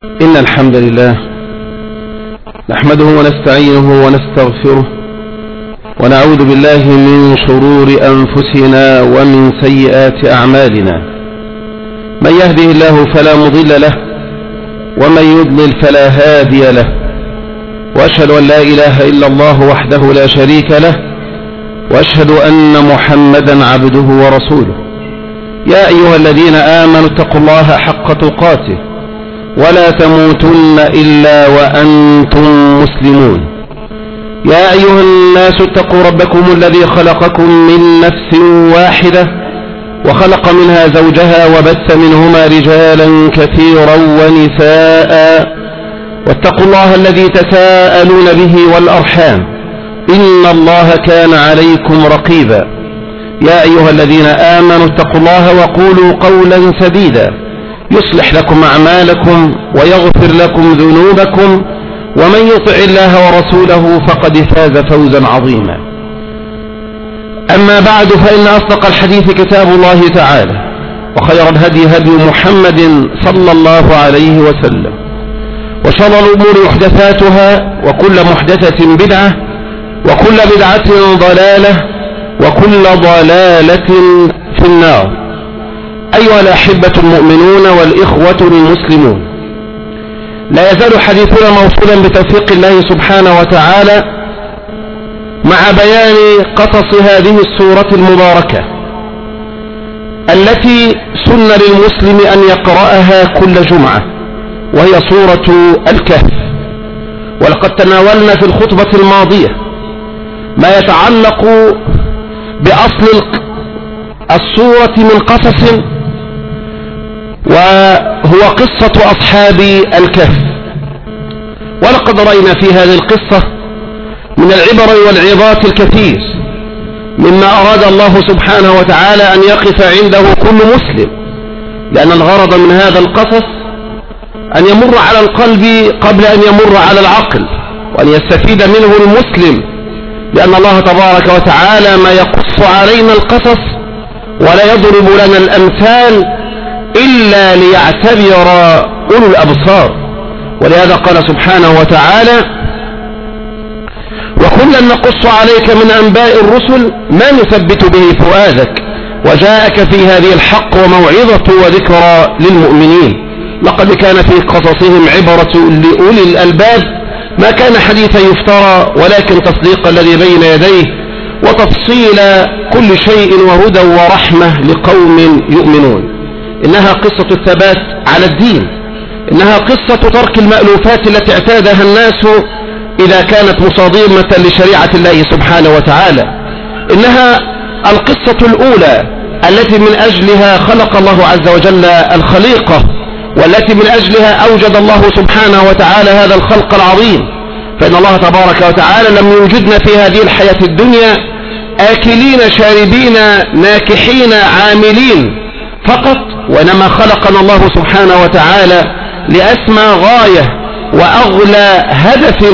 إن الحمد لله نحمده ونستعينه ونستغفره ونعوذ بالله من شرور أنفسنا ومن سيئات أعمالنا. من يهده الله فلا مضل له ومن يضلل فلا هادي له، وأشهد أن لا إله إلا الله وحده لا شريك له، وأشهد أن محمدا عبده ورسوله. يا أيها الذين آمنوا اتقوا الله حق تقاته ولا تموتن إلا وأنتم مسلمون. يا أيها الناس اتقوا ربكم الذي خلقكم من نفس واحدة وخلق منها زوجها وبث منهما رجالا كثيرا ونساء، واتقوا الله الذي تساءلون به والأرحام إن الله كان عليكم رقيبا. يا أيها الذين آمنوا اتقوا الله وقولوا قولا سديدا يصلح لكم أعمالكم ويغفر لكم ذنوبكم، ومن يطع الله ورسوله فقد فاز فوزا عظيما. أما بعد، فإن أصدق الحديث كتاب الله تعالى، وخير الهدي هدي محمد صلى الله عليه وسلم، وشر الأمور محدثاتها، وكل محدثة بدعة، وكل بدعة ضلالة، وكل ضلالة في النار. أيها الأحبة المؤمنون والإخوة المسلمون، لا يزال حديثنا موصولا بتوفيق الله سبحانه وتعالى مع بيان قصص هذه السورة المباركة التي سن للمسلم أن يقرأها كل جمعة، وهي سورة الكهف. ولقد تناولنا في الخطبة الماضية ما يتعلق بأصل السورة من قصص، وهو قصة أصحاب الكهف. ولقد رأينا في هذه القصة من العبر والعظات الكثير مما أراد الله سبحانه وتعالى أن يقف عنده كل مسلم، لأن الغرض من هذا القصص أن يمر على القلب قبل أن يمر على العقل، وأن يستفيد منه المسلم، لأن الله تبارك وتعالى ما يقص علينا القصص ولا يضرب لنا الأمثال إلا ليعتبر أولو الأبصار. ولهذا قال سبحانه وتعالى: وكلا نقص عليك من أنباء الرسل ما نثبت به فؤادك وجاءك في هذه الحق وموعظة وذكرى للمؤمنين. لقد كان في قصصهم عبرة لأولي الألباب، ما كان حديثا يفترى، ولكن تصديق الذي بين يديه وتفصيل كل شيء وهدى ورحمة لقوم يؤمنون. إنها قصة الثبات على الدين، إنها قصة ترك المألوفات التي اعتادها الناس إذا كانت مصادمة لشريعة الله سبحانه وتعالى. إنها القصة الأولى التي من أجلها خلق الله عز وجل الخليقة، والتي من أجلها أوجد الله سبحانه وتعالى هذا الخلق العظيم. فإن الله تبارك وتعالى لم يوجدنا في هذه الحياة الدنيا آكلين شاربين ناكحين عاملين فقط، وإنما خلقنا الله سبحانه وتعالى لأسمى غاية وأغلى هدف.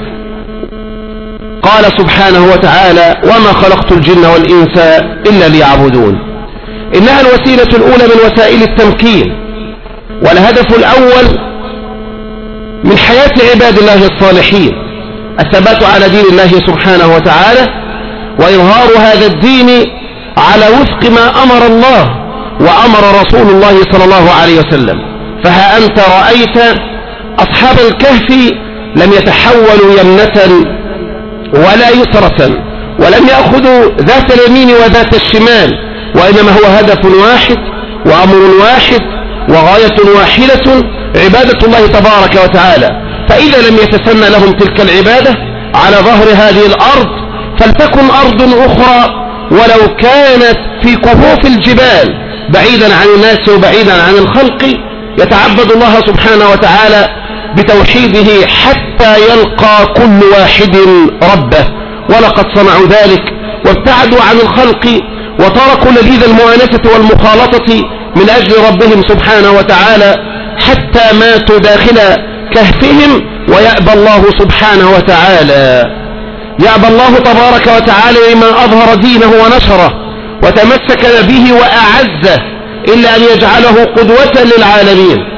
قال سبحانه وتعالى: وما خلقت الجن والإنس إلا ليعبدون. إنها الوسيلة الأولى من وسائل التمكين، والهدف الأول من حياة عباد الله الصالحين الثبات على دين الله سبحانه وتعالى، وإظهار هذا الدين على وفق ما أمر الله وأمر رسول الله صلى الله عليه وسلم. فها أنت رأيت أصحاب الكهف لم يتحولوا يمنة ولا يسرة، ولم يأخذوا ذات اليمين وذات الشمال، وإنما هو هدف واحد وأمر واحد وغاية واحدة، عبادة الله تبارك وتعالى. فإذا لم يتسنى لهم تلك العبادة على ظهر هذه الأرض، فلتكن أرض أخرى ولو كانت في كهوف الجبال بعيدا عن الناس وبعيدا عن الخلق، يتعبد الله سبحانه وتعالى بتوحيده حتى يلقى كل واحد ربه. ولقد صنعوا ذلك وابتعدوا عن الخلق وتركوا لذيذ المؤانسة والمخالطة من أجل ربهم سبحانه وتعالى، حتى ماتوا داخل كهفهم. ويأبى الله سبحانه وتعالى، يأبى الله تبارك وتعالى لما أظهر دينه ونشره وتمسك به وأعزه إلا أن يجعله قدوة للعالمين.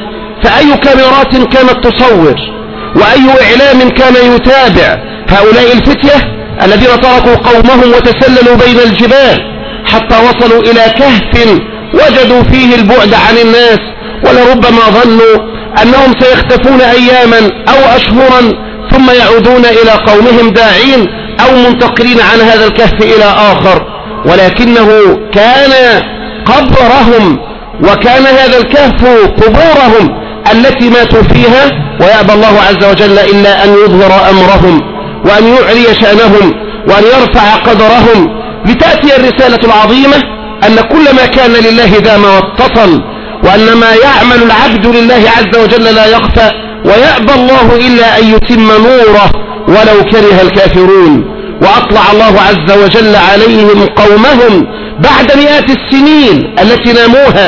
فأي كاميرات كانت تصور وأي إعلام كان يتابع هؤلاء الفتية الذين تركوا قومهم وتسللوا بين الجبال حتى وصلوا إلى كهف وجدوا فيه البعد عن الناس، ولربما ظنوا أنهم سيختفون أياما أو أشهرا ثم يعودون إلى قومهم داعين أو منتقلين عن هذا الكهف إلى آخر، ولكنه كان قبرهم وكان هذا الكهف قبورهم التي ماتوا فيها، ويأبى الله عز وجل إلا أن يظهر أمرهم وأن يعلي شأنهم وأن يرفع قدرهم، لتأتي الرسالة العظيمة أن كل ما كان لله دام واتصل، وأن ما يعمل العبد لله عز وجل لا يخفى، ويأبى الله إلا أن يتم نوره ولو كره الكافرون. وأطلع الله عز وجل عليهم قومهم بعد مئات السنين التي ناموها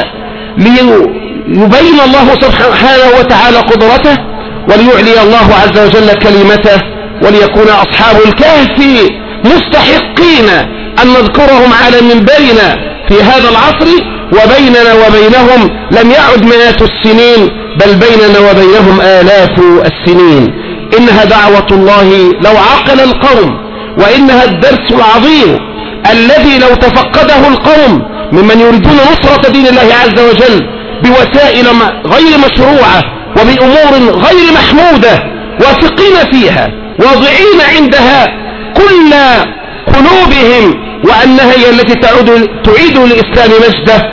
ليبين الله سبحانه وتعالى قدرته وليعلي الله عز وجل كلمته، وليكون أصحاب الكهف مستحقين أن نذكرهم على منبرنا في هذا العصر، وبيننا وبينهم لم يعد مئات السنين بل بيننا وبينهم آلاف السنين. إنها دعوة الله لو عقل القوم، وإنها الدرس العظيم الذي لو تفقده القوم ممن يريدون نصرة دين الله عز وجل بوسائل غير مشروعة وبأمور غير محمودة واثقين فيها واضعين عندها كل قلوبهم وأنها هي التي تعيد للإسلام مجده،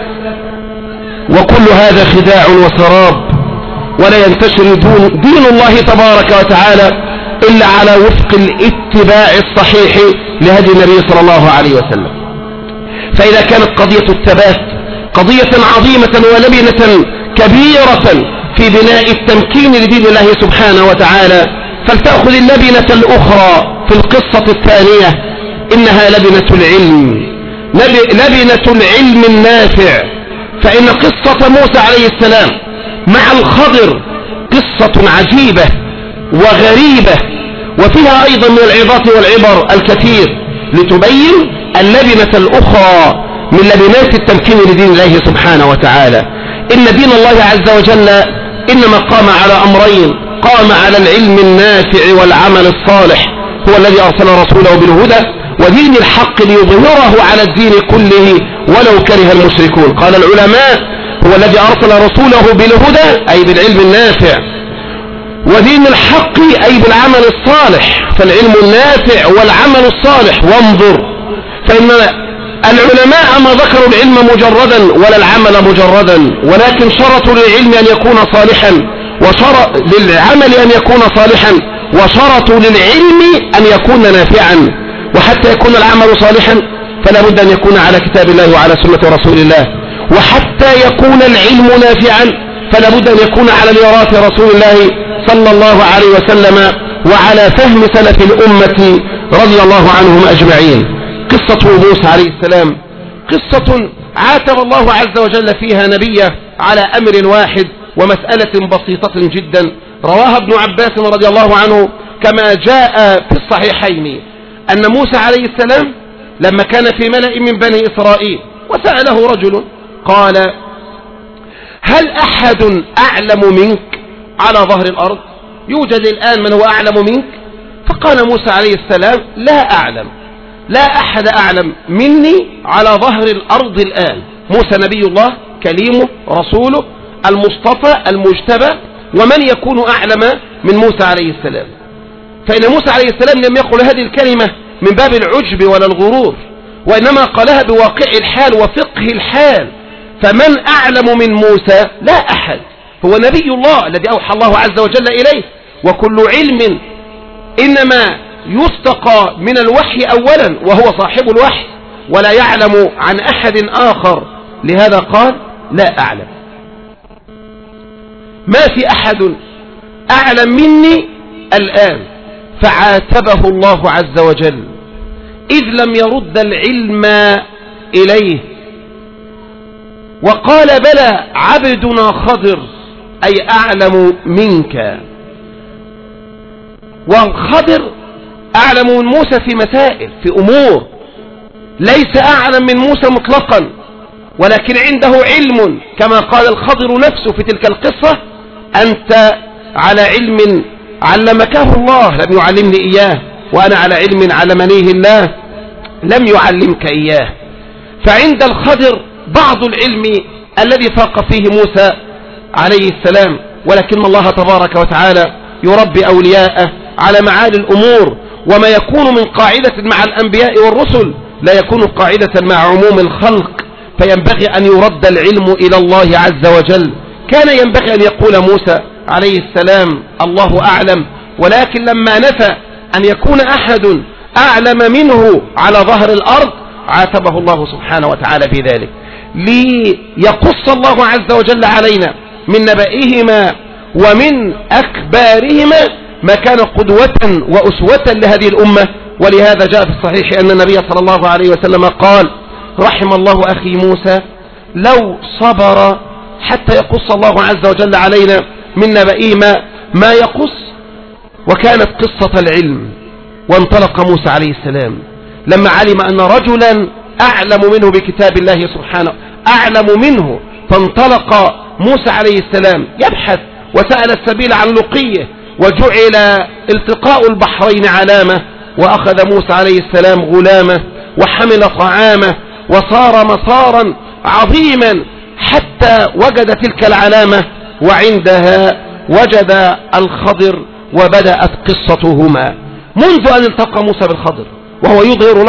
وكل هذا خداع وسراب، ولا ينتشر دين الله تبارك وتعالى إلا على وفق الاتباع الصحيح لهدي النبي صلى الله عليه وسلم. فإذا كانت قضية الثبات قضية عظيمة ولبنة كبيرة في بناء التمكين لدين الله سبحانه وتعالى، فلتأخذ اللبنة الأخرى في القصة الثانية، إنها لبنة العلم، لبنة العلم النافع. فإن قصة موسى عليه السلام مع الخضر قصة عجيبة وغريبة، وفيها أيضا من العظات والعبر الكثير لتبين اللبنة الأخرى من لبنات التمكين لدين الله سبحانه وتعالى. إن دين الله عز وجل إنما قام على أمرين: قام على العلم النافع والعمل الصالح، هو الذي أرسل رسوله بالهدى ودين الحق ليظهره على الدين كله ولو كره المشركون. قال العلماء: هو الذي أرسل رسوله بالهدى أي بالعلم النافع، ودين الحق أي بالعمل الصالح، فالعلم النافع والعمل الصالح. وانظر، فإن العلماء ما ذكروا العلم مجردا ولا العمل مجردا، ولكن شرطوا للعلم أن يكون صالحا، للعمل أن يكون صالحا، وشرطوا للعلم أن يكون نافعا. وحتى يكون العمل صالحا فلا بد أن يكون على كتاب الله وعلى سنة رسول الله، وحتى يكون العلم نافعا فلا بد أن يكون على ميراث رسول الله صلى الله عليه وسلم وعلى فهم سلف الأمة رضي الله عنهم أجمعين. قصة موسى عليه السلام قصة عاتب الله عز وجل فيها نبيه على أمر واحد ومسألة بسيطة جدا، رواها ابن عباس رضي الله عنه كما جاء في الصحيحين أن موسى عليه السلام لما كان في ملأ من بني إسرائيل وسأله رجل قال: هل أحد أعلم منك على ظهر الأرض؟ يوجد الآن من هو أعلم منك؟ فقال موسى عليه السلام: لا أعلم، لا أحد أعلم مني على ظهر الأرض الآن. موسى نبي الله كليمه رسوله المصطفى المجتبى، ومن يكون أعلم من موسى عليه السلام؟ فإن موسى عليه السلام لم يقل هذه الكلمة من باب العجب ولا الغرور، وإنما قالها بواقع الحال وفقه الحال. فمن أعلم من موسى؟ لا أحد، هو نبي الله الذي أوحى الله عز وجل إليه، وكل علم إنما يستقى من الوحي أولا وهو صاحب الوحي، ولا يعلم عن أحد آخر. لهذا قال: لا أعلم، ما في أحد أعلم مني الآن. فعاتبه الله عز وجل إذ لم يرد العلم إليه، وقال: بلى عبدنا خضر أي أعلم منك. والخضر أعلم من موسى في مسائل، في أمور، ليس أعلم من موسى مطلقا، ولكن عنده علم كما قال الخضر نفسه في تلك القصة: أنت على علم علمكه الله لم يعلمني إياه، وأنا على علم علمنيه الله لم يعلمك إياه. فعند الخضر بعض العلم الذي فاق فيه موسى عليه السلام، ولكن الله تبارك وتعالى يربي أولياءه على معالي الأمور، وما يكون من قاعدة مع الأنبياء والرسل لا يكون قاعدة مع عموم الخلق، فينبغي أن يرد العلم إلى الله عز وجل. كان ينبغي أن يقول موسى عليه السلام الله أعلم، ولكن لما نفى أن يكون أحد أعلم منه على ظهر الأرض عاتبه الله سبحانه وتعالى في ذلك، ليقص الله عز وجل علينا من نبئهما ومن أكبارهما ما كان قدوة وأسوة لهذه الأمة. ولهذا جاء في الصحيح أن النبي صلى الله عليه وسلم قال رحم الله أخي موسى لو صبر حتى يقص الله عز وجل علينا من نبئهما ما يقص. وكانت قصة العلم، وانطلق موسى عليه السلام لما علم أن رجلا أعلم منه بكتاب الله سبحانه أعلم منه، فانطلق موسى عليه السلام يبحث وسأل السبيل عن لقيه، وجعل التقاء البحرين علامة، وأخذ موسى عليه السلام غلامه وحمل طعامه وصار مسارا عظيما حتى وجد تلك العلامة، وعندها وجد الخضر وبدأت قصتهما منذ أن التقى موسى بالخضر وهو يظهر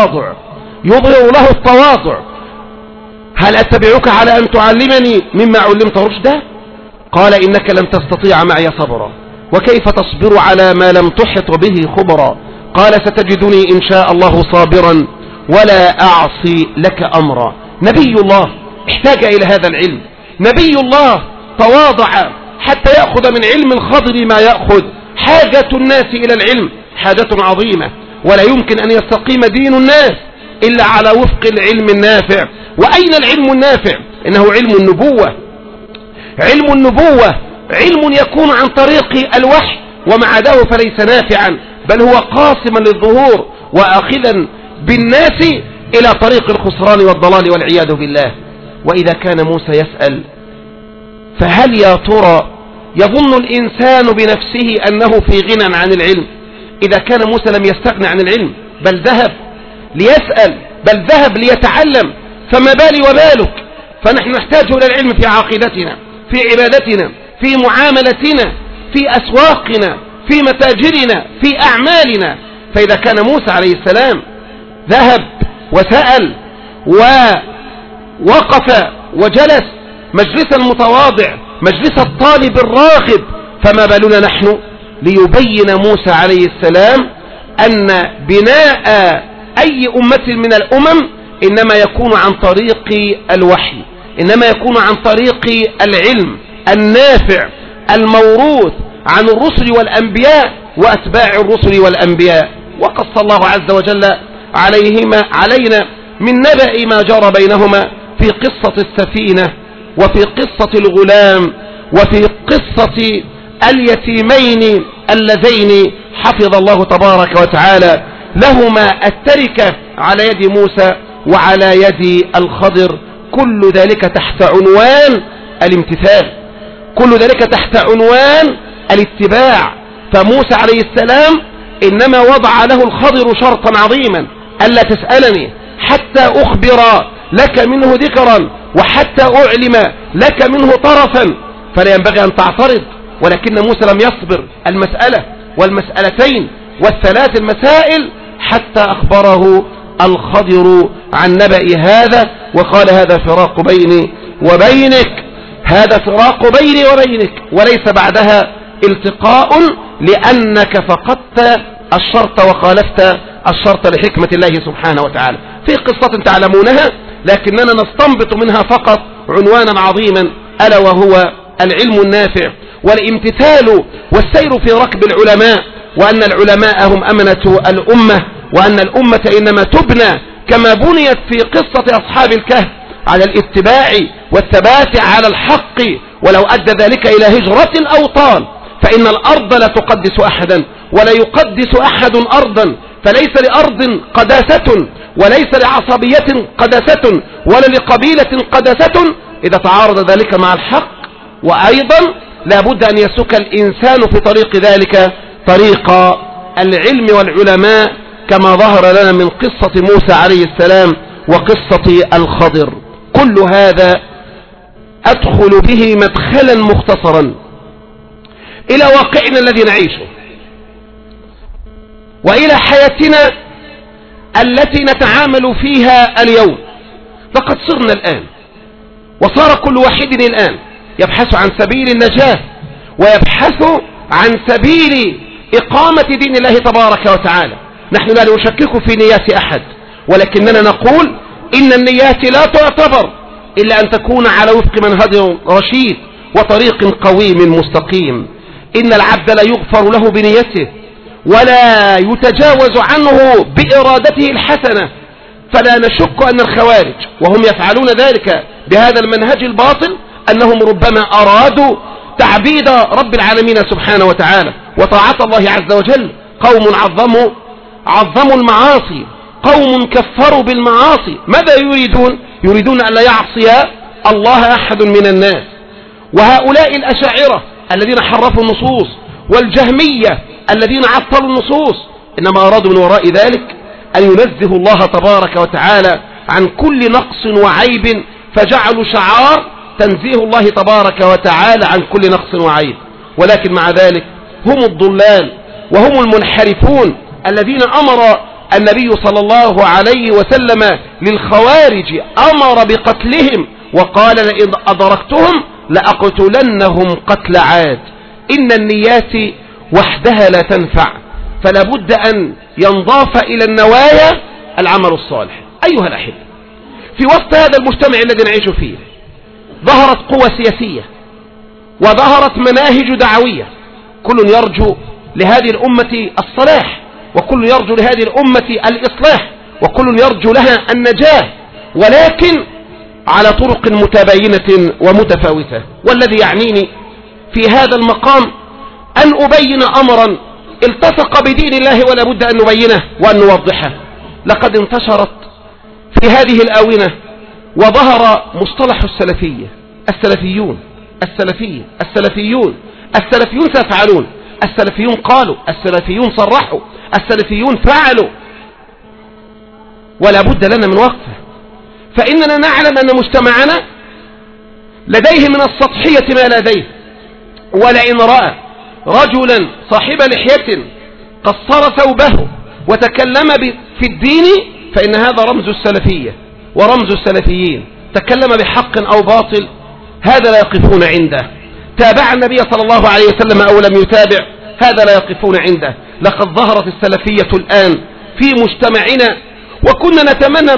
له التواضع هل أتبعك على أن تعلمني مما علمت رشدا؟ قال إنك لن تستطيع معي صبرا، وكيف تصبر على ما لم تحط به خبرا؟ قال ستجدني إن شاء الله صابرا ولا أعصي لك أمرا. نبي الله احتاج إلى هذا العلم، نبي الله تواضع حتى يأخذ من علم الخضر ما يأخذ. حاجة الناس إلى العلم حاجة عظيمة، ولا يمكن أن يستقيم دين الناس إلا على وفق العلم النافع. وأين العلم النافع؟ إنه علم النبوة. علم النبوة علم يكون عن طريق الوحي، وما عداه فليس نافعا، بل هو قاسما للظهور وآخذا بالناس إلى طريق الخسران والضلال والعياذ بالله. وإذا كان موسى يسأل فهل يا ترى يظن الإنسان بنفسه أنه في غنى عن العلم؟ إذا كان موسى لم يستغنى عن العلم بل ذهب ليسأل، بل ذهب ليتعلم، فما بالي وبالك؟ فنحن نحتاج إلى العلم في عقيدتنا، في عبادتنا، في معاملتنا، في أسواقنا، في متاجرنا، في أعمالنا. فإذا كان موسى عليه السلام ذهب وسأل ووقف وجلس مجلس المتواضع، مجلس الطالب الراغب، فما بالنا نحن؟ ليبين موسى عليه السلام أن بناء أي أمة من الأمم إنما يكون عن طريق الوحي، إنما يكون عن طريق العلم النافع الموروث عن الرسل والأنبياء وأتباع الرسل والأنبياء. وقص الله عز وجل علينا من نبأ ما جرى بينهما في قصة السفينة، وفي قصة الغلام، وفي قصة اليتيمين اللذين حفظ الله تبارك وتعالى لهما التركة على يد موسى وعلى يد الخضر. كل ذلك تحت عنوان الامتثال، كل ذلك تحت عنوان الاتباع. فموسى عليه السلام إنما وضع له الخضر شرطا عظيما: ألا تسألني حتى أخبر لك منه ذكرا وحتى أعلم لك منه طرفا. فلا ينبغي أن تعترض، ولكن موسى لم يصبر المسألة والمسألتين والثلاث المسائل حتى أخبره الخضر عن نبأ هذا، وقال هذا فراق بيني وبينك، هذا فراق بيني وبينك، وليس بعدها التقاء، لأنك فقدت الشرط وخالفت الشرط لحكمة الله سبحانه وتعالى. في قصة تعلمونها لكننا نستنبط منها فقط عنوانا عظيما، ألا وهو العلم النافع والامتثال والسير في ركب العلماء، وأن العلماء هم أمنة الأمة، وأن الأمة إنما تبنى كما بنيت في قصة أصحاب الكهف على الاتباع والثبات على الحق، ولو أدى ذلك إلى هجرة الأوطان. فإن الأرض لا تقدس أحدا ولا يقدس أحد أرضا، فليس لأرض قداسة وليس لعصبية قداسة ولا لقبيلة قداسة إذا تعارض ذلك مع الحق. وأيضا لابد أن يسلك الإنسان في طريق ذلك طريق العلم والعلماء، كما ظهر لنا من قصة موسى عليه السلام وقصة الخضر. كل هذا أدخل به مدخلا مختصرا إلى واقعنا الذي نعيشه، وإلى حياتنا التي نتعامل فيها اليوم. لقد صرنا الآن، وصار كل واحد الآن يبحث عن سبيل النجاة، ويبحث عن سبيل إقامة دين الله تبارك وتعالى. نحن لا نشكك في نيات أحد، ولكننا نقول إن النيات لا تعتبر إلا أن تكون على وفق منهج رشيد وطريق قويم مستقيم. إن العبد لا يغفر له بنيته، ولا يتجاوز عنه بإرادته الحسنة. فلا نشك أن الخوارج وهم يفعلون ذلك بهذا المنهج الباطل أنهم ربما أرادوا تعبيد رب العالمين سبحانه وتعالى وطاعة الله عز وجل. قوم عظموا المعاصي، قوم كفروا بالمعاصي. ماذا يريدون؟ يريدون أن لا يعصي الله أحد من الناس. وهؤلاء الأشاعرة الذين حرفوا النصوص، والجهمية الذين عطلوا النصوص، إنما أرادوا من وراء ذلك أن ينزه الله تبارك وتعالى عن كل نقص وعيب، فجعلوا شعار تنزيه الله تبارك وتعالى عن كل نقص وعيب. ولكن مع ذلك هم الضلال وهم المنحرفون الذين أمر النبي صلى الله عليه وسلم للخوارج، أمر بقتلهم وقال لئن أدركتهم لأقتلنهم قتل عاد. إن النيات وحدها لا تنفع، فلا بد أن ينضاف إلى النوايا العمل الصالح. أيها الأحبة، في وسط هذا المجتمع الذي نعيش فيه ظهرت قوى سياسية وظهرت مناهج دعوية، كل يرجو لهذه الأمة الصلاح، وكل يرجو لهذه الأمة الإصلاح، وكل يرجو لها النجاة، ولكن على طرق متباينة ومتفاوتة. والذي يعنيني في هذا المقام أن أبين أمرا التصق بدين الله ولا بد أن نبينه وأن نوضحه. لقد انتشرت في هذه الآونة وظهر مصطلح السلفية، السلفيون، السلفية، السلفيون، السلفيون سيفعلون، السلفيون قالوا، السلفيون صرحوا، السلفيون فعلوا. ولا بد لنا من وقفه، فإننا نعلم أن مجتمعنا لديه من السطحية ما لديه. ولئن رأى رجلا صاحب لحية قصر ثوبه وتكلم في الدين فإن هذا رمز السلفية ورمز السلفيين. تكلم بحق أو باطل هذا لا يقفون عنده. تابع النبي صلى الله عليه وسلم أو لم يتابع هذا لا يقفون عنده. لقد ظهرت السلفية الآن في مجتمعنا، وكنا نتمنى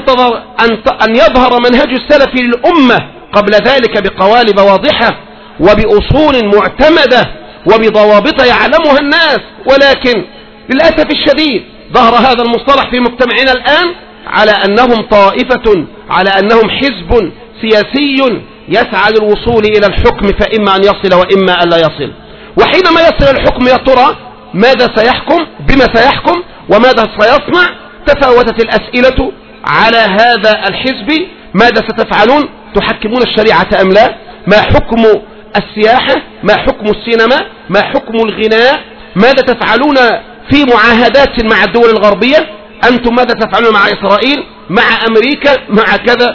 أن يظهر منهج السلف للأمة قبل ذلك بقوالب واضحة وبأصول معتمدة وبضوابط يعلمها الناس. ولكن للأسف الشديد ظهر هذا المصطلح في مجتمعنا الآن على أنهم طائفة، على أنهم حزب سياسي يسعى للوصول إلى الحكم، فإما أن يصل وإما أن لا يصل. وحينما يصل الحكم يا ترى ماذا سيحكم، بما سيحكم، وماذا سيصنع؟ تفاوتت الأسئلة على هذا الحزب. ماذا ستفعلون؟ تحكمون الشريعة أم لا؟ ما حكم السياحة؟ ما حكم السينما؟ ما حكم الغناء؟ ماذا تفعلون في معاهدات مع الدول الغربية؟ أنتم ماذا تفعلون مع إسرائيل، مع أمريكا، مع كذا؟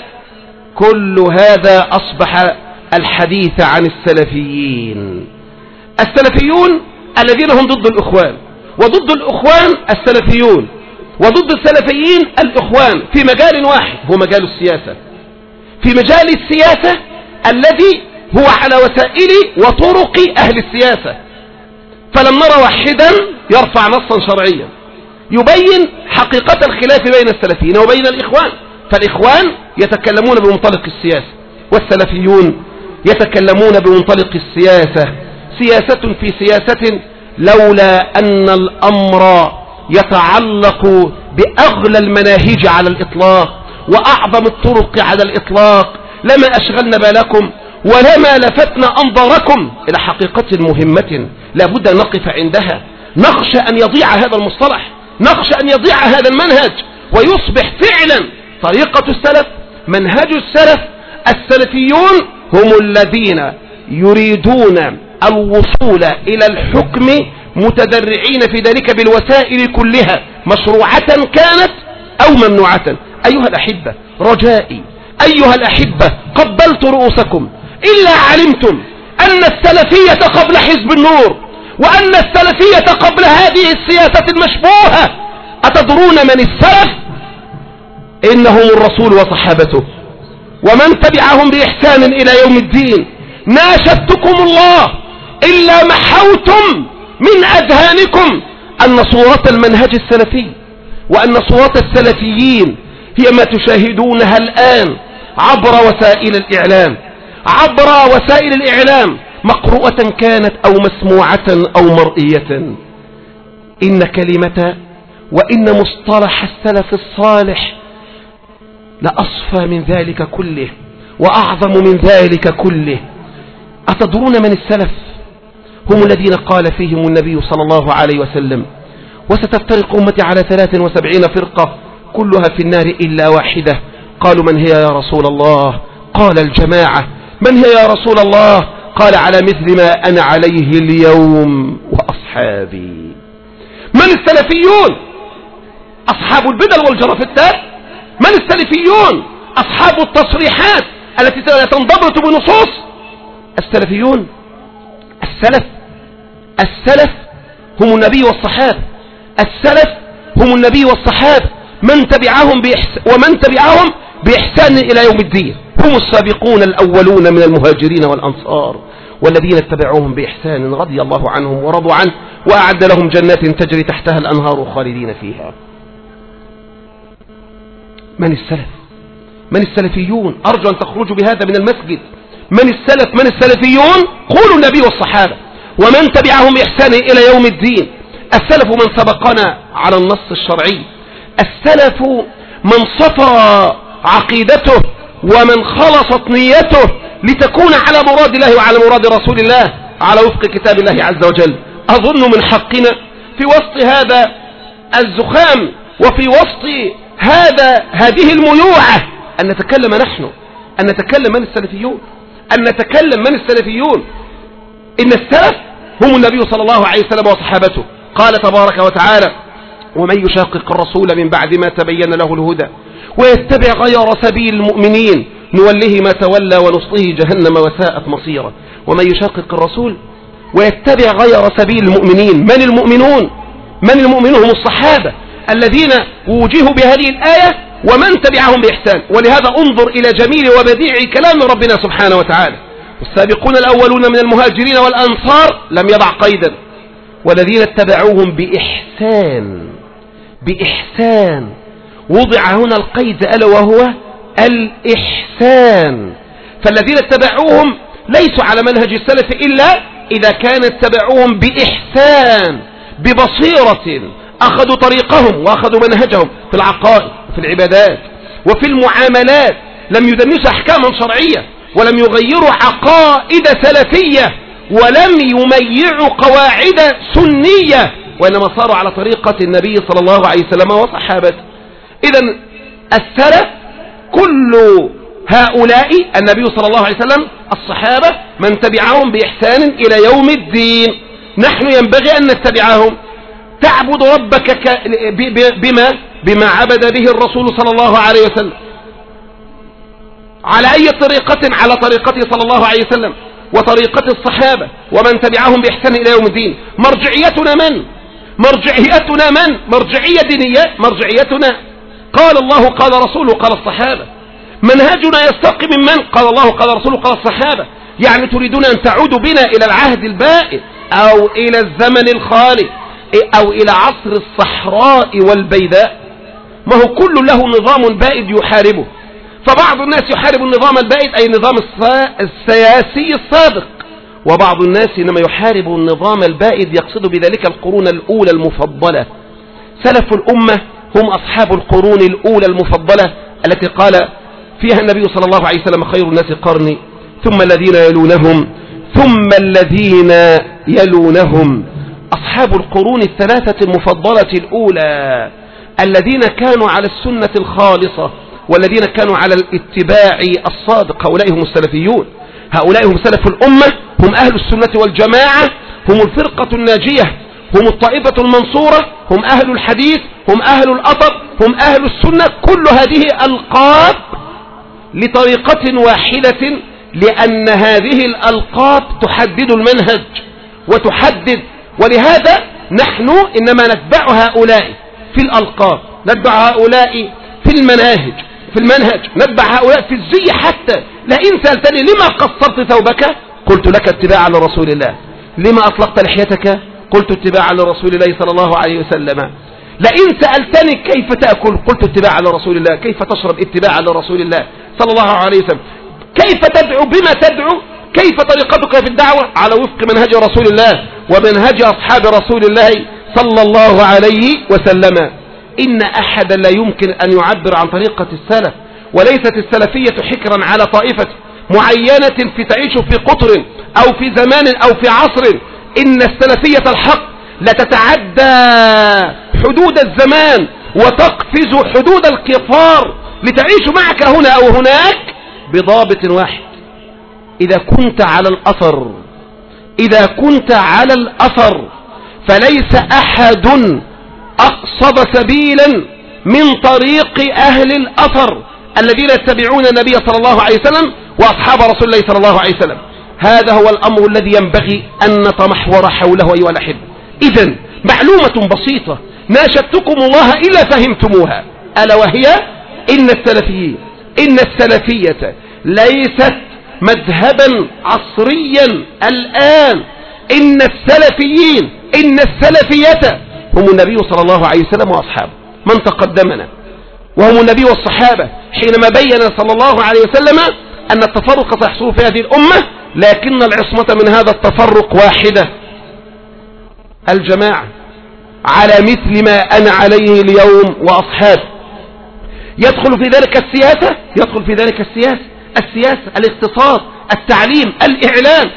كل هذا أصبح الحديث عن السلفيين. السلفيون الذين هم ضد الإخوان، وضد الإخوان السلفيون، وضد السلفيين الإخوان في مجال واحد هو مجال السياسة. في مجال السياسة الذي هو على وسائل وطرق أهل السياسة. فلم نرى واحدا يرفع نصا شرعيا يبين حقيقة الخلاف بين السلفيين وبين الإخوان. فالإخوان يتكلمون بمنطلق السياسة، والسلفيون يتكلمون بمنطلق السياسة. سياسة في سياسة، لولا أن الأمر يتعلق بأغلى المناهج على الإطلاق وأعظم الطرق على الإطلاق لما أشغلنا بالكم ولما لفتنا أنظاركم إلى حقيقة مهمة لابد أن نقف عندها. نخشى أن يضيع هذا المصطلح، نخشى أن يضيع هذا المنهج، ويصبح فعلا طريقة السلف، منهج السلف. السلفيون هم الذين يريدون الوصول إلى الحكم متذرعين في ذلك بالوسائل كلها مشروعة كانت أو ممنوعة. أيها الأحبة رجائي، أيها الأحبة قبلت رؤوسكم إلا علمتم أن السلفية قبل حزب النور وأن السلفية قبل هذه السياسة المشبوهة. أتدرون من السلف؟ إنهم الرسول وصحابته ومن تبعهم بإحسان إلى يوم الدين. ناشدتكم الله إلا محوتم من أذهانكم أن صورة المنهج السلفي وأن صورة السلفيين هي ما تشاهدونها الآن عبر وسائل الإعلام مقروءة كانت أو مسموعة أو مرئية. إن كلمة وإن مصطلح السلف الصالح لأصفى من ذلك كله وأعظم من ذلك كله. أتدرون من السلف؟ هم الذين قال فيهم النبي صلى الله عليه وسلم: وستفترق أمتي على 73 فرقة كلها في النار إلا واحدة. قالوا: من هي يا رسول الله؟ قال: الجماعة. من هي يا رسول الله؟ قال: على مثل ما أنا عليه اليوم وأصحابي. من السلفيون؟ أصحاب البدل والجرفتات. من السلفيون؟ أصحاب التصريحات التي تنضبط بنصوص. السلفيون السلف هم النبي والصحابة. السلف هم النبي والصحابة ومن تبعهم بإحسان إلى يوم الدين. هم السابقون الأولون من المهاجرين والأنصار والذين اتبعوهم بإحسان رضي الله عنهم ورضوا عنه وأعد لهم جنات تجري تحتها الأنهار خالدين فيها. من السلف؟ من السلفيون؟ أرجو أن تخرجوا بهذا من المسجد. من السلف؟ من السلفيون؟ قولوا النبي والصحابة ومن تبعهم بإحسان إلى يوم الدين. السلف من سبقنا على النص الشرعي. السلف من صفى عقيدته ومن خلصت نيته لتكون على مراد الله وعلى مراد رسول الله على وفق كتاب الله عز وجل. أظن من حقنا في وسط هذا الزخام وفي وسط هذه الميوعة أن نتكلم نحن، أن نتكلم من السلفيون، أن نتكلم من السلفيون. إن السلف هم النبي صلى الله عليه وسلم وصحابته. قال تبارك وتعالى: ومن يشاقق الرسول من بعد ما تبين له الهدى ويتبع غير سبيل المؤمنين نوله ما تولى ونصله جهنم وساءت مصيرا. ومن يشاقق الرسول ويتبع غير سبيل المؤمنين. من المؤمنون؟ من المؤمنون؟ هم الصحابة الذين وجهوا بهذه الآية ومن تبعهم بإحسان. ولهذا انظر إلى جميل وبديع كلام ربنا سبحانه وتعالى: والسابقون الأولون من المهاجرين والأنصار لم يضع قيدا والذين اتبعوهم بإحسان وضع هنا القيد ألا وهو الإحسان. فالذين اتبعوهم ليسوا على منهج السلف إلا إذا كان اتبعوهم بإحسان ببصيرة، أخذوا طريقهم وأخذوا منهجهم في العقائد وفي العبادات وفي المعاملات، لم يدنسوا أحكاما شرعية ولم يغيروا عقائد سلفية ولم يميعوا قواعد سنية، وإنما صاروا على طريقة النبي صلى الله عليه وسلم وصحابته. إذن السلف كل هؤلاء النبي صلى الله عليه وسلم، الصحابة، من تبعهم بإحسان إلى يوم الدين. نحن ينبغي أن نتبعهم. تعبد ربك بما عبد به الرسول صلى الله عليه وسلم. على أي طريقة؟ على طريقته صلى الله عليه وسلم وطريقة الصحابة ومن تبعهم بإحسان إلى يوم الدين. مرجعيتنا من؟ مرجعية دينية. مرجعيتنا قال الله قال رسوله قال الصحابة. منهجنا يستقي من قال الله قال رسوله قال الصحابة. يعني تريدون أن تعودوا بنا إلى العهد البائد أو إلى الزمن الخالي أو إلى عصر الصحراء والبيداء؟ ما هو كل له نظام بائد يحاربه. فبعض الناس يحارب النظام البائد أي النظام السياسي السابق، وبعض الناس إنما يحارب النظام البائد يقصد بذلك القرون الأولى المفضلة. سلف الأمة هم أصحاب القرون الأولى المفضلة التي قال فيها النبي صلى الله عليه وسلم: خير الناس قرني ثم الذين يلونهم ثم الذين يلونهم. أصحاب القرون الثلاثة المفضلة الأولى الذين كانوا على السنة الخالصة والذين كانوا على الاتباع الصادق، هؤلاء هم السلفيون. هؤلاء هم سلف الأمة هم أهل السنة والجماعة، هم الفرقة الناجية، هم الطائفة المنصورة، هم أهل الحديث، هم أهل الأثر، هم أهل السنة. كل هذه ألقاب لطريقة واحدة، لأن هذه الألقاب تحدد المنهج وتحدد. ولهذا نحن إنما نتبع هؤلاء في الألقاب، نتبع هؤلاء في المنهج، نتبع هؤلاء في الزي. حتى لئن سألتني لما قصرت ثوبك قلت لك اتباعا لرسول الله، لما أطلقت لحيتك قلت اتباعا لرسول الله صلى الله عليه وسلم. لئن سألتني كيف تأكل قلت اتباعا لرسول الله، كيف تشرب اتباعا لرسول الله صلى الله عليه وسلم، كيف تدعو بما تدعو، كيف طريقتك في الدعوة على وفق منهج رسول الله ومنهج أصحاب رسول الله صلى الله عليه وسلم. إن أحدا لا يمكن أن يعبر عن طريقة السلف، وليست السلفية حكرا على طائفة معينة في تعيش في قطر أو في زمان أو في عصر. إن السلفية الحق لا تتعدى حدود الزمان وتقفز حدود القطار لتعيش معك هنا أو هناك بضابط واحد. إذا كنت على الأثر فليس أحد أقصد سبيلا من طريق أهل الأثر الذين يتبعون النبي صلى الله عليه وسلم وأصحاب رسول الله صلى الله عليه وسلم. هذا هو الأمر الذي ينبغي أن نتمحور حوله أيها الأحبة. إذن معلومة بسيطة ناشدتكم الله إلا فهمتموها، ألا وهي إن السلفية ليست مذهبا عصريا الآن. إن السلفية هم النبي صلى الله عليه وسلم وأصحابه من تقدمنا، وهم النبي والصحابة حينما بين صلى الله عليه وسلم أن التفرق سيحصل في هذه الأمة، لكن العصمة من هذا التفرق واحدة، الجماعة على مثل ما أنا عليه اليوم وأصحابه. يدخل في ذلك السياسة، الاقتصاد، التعليم، الإعلام.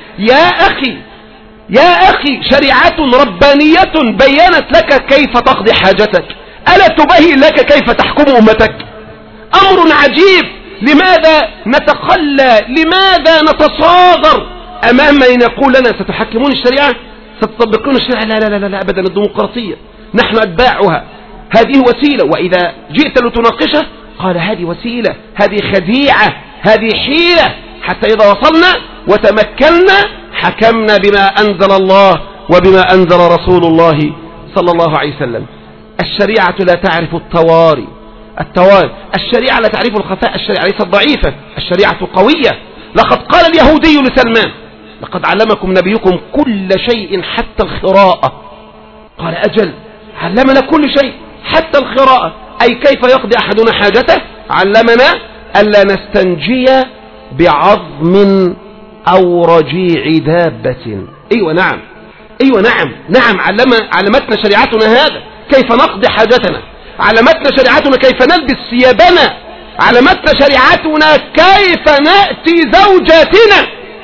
يا أخي شريعة ربانية بيّنت لك كيف تقضي حاجتك، ألا تبين لك كيف تحكم أمتك؟ أمر عجيب. لماذا نتخلى؟ لماذا نتصاغر أمام من يقول لنا ستحكمون الشريعة، ستطبقون الشريعة؟ لا أبدا، الديمقراطية نحن أتباعها، هذه وسيلة. وإذا جئت لتناقشه قال هذه وسيلة، هذه خديعة، هذه حيلة، حتى إذا وصلنا وتمكنا حكمنا بما أنزل الله وبما أنزل رسول الله صلى الله عليه وسلم. الشريعة لا تعرف التواري، الشريعة لا تعرف الخفاء، الشريعة ليست ضعيفة، الشريعة قوية. لقد قال اليهودي لسلمان: لقد علمكم نبيكم كل شيء حتى الخراءة. قال: أجل، علمنا كل شيء حتى الخراءة، أي كيف يقضي أحدنا حاجته. علمنا ألا نستنجي بعظم أو رجيع دابة. أيوة نعم، علمتنا شريعتنا هذا، كيف نقضي حاجتنا، علمتنا شريعتنا كيف نلبس ثيابنا، علمتنا شريعتنا كيف نأتي زوجاتنا،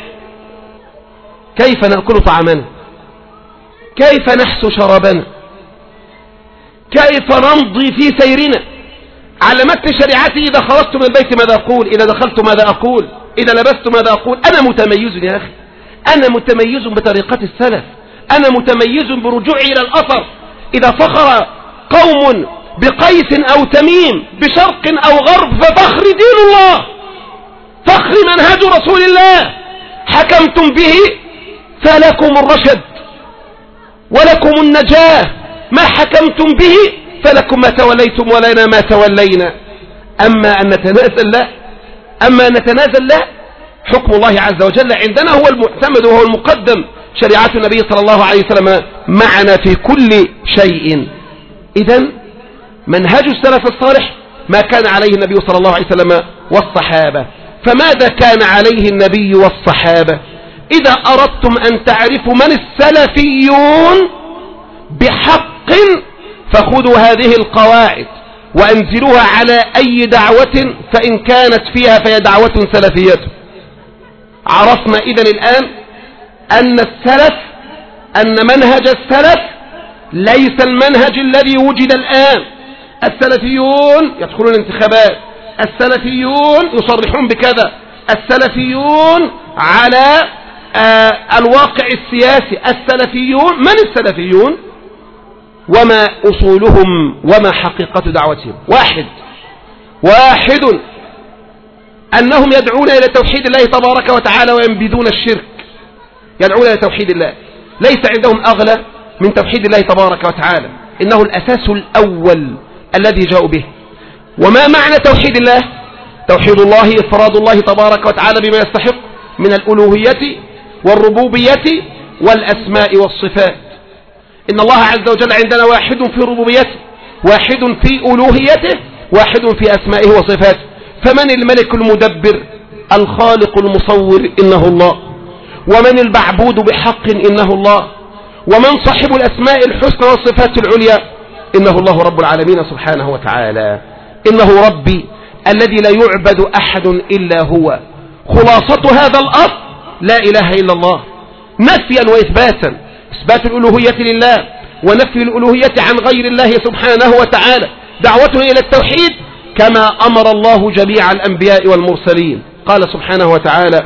كيف نأكل طعامنا، كيف نحسو شرابنا، كيف نمضي في سيرنا. علمتني شريعتي إذا خرجت من البيت ماذا أقول، إذا دخلت ماذا أقول، إذا لبست ماذا أقول. أنا متميز يا أخي، أنا متميز بطريقة السلف، أنا متميز برجوعي إلى الأثر. إذا فخر قوم بقيس أو تميم، بشرق أو غرب، ففخر دين الله، فخر منهج رسول الله، حكمتم به فلكم الرشد ولكم النجاة، ما حكمتم به فلكم ما توليتم ولنا ما تولينا. أما أن نتنازل لا، حكم الله عز وجل عندنا هو المعتمد وهو المقدم، شريعة النبي صلى الله عليه وسلم معنا في كل شيء. إذن منهج السلف الصالح ما كان عليه النبي صلى الله عليه وسلم والصحابة. فماذا كان عليه النبي والصحابة؟ إذا أردتم أن تعرفوا من السلفيون بحق فخذوا هذه القواعد وأنزلوها على أي دعوة فإن كانت فيها فهي دعوة سلفية. عرفنا إذن الآن أن منهج السلف ليس المنهج الذي وجد الآن. السلفيون يدخلون الانتخابات، السلفيون يصرحون بكذا، السلفيون على الواقع السياسي. السلفيون من السلفيون وما أصولهم وما حقيقة دعوتهم؟ واحد أنهم يدعون إلى توحيد الله تبارك وتعالى وينبذون الشرك. يدعون إلى توحيد الله، ليس عندهم أغلى من توحيد الله تبارك وتعالى، إنه الأساس الأول الذي جاءوا به. وما معنى توحيد الله؟ توحيد الله إفراد الله تبارك وتعالى بما يستحق من الألوهية والربوبية والأسماء والصفات. إن الله عز وجل عندنا واحد في ربوبيته، واحد في ألوهيته، واحد في أسمائه وصفاته. فمن الملك المدبر الخالق المصور؟ إنه الله. ومن المعبود بحق؟ إنه الله. ومن صاحب الأسماء الحسنى والصفات العليا؟ إنه الله رب العالمين سبحانه وتعالى. إنه ربي الذي لا يعبد أحد إلا هو. خلاصة هذا الأصل لا إله إلا الله، نفيا وإثباتا. إثبات الألوهية لله ونفي الألوهية عن غير الله سبحانه وتعالى. دعوتنا إلى التوحيد كما أمر الله جميع الأنبياء والمرسلين. قال سبحانه وتعالى: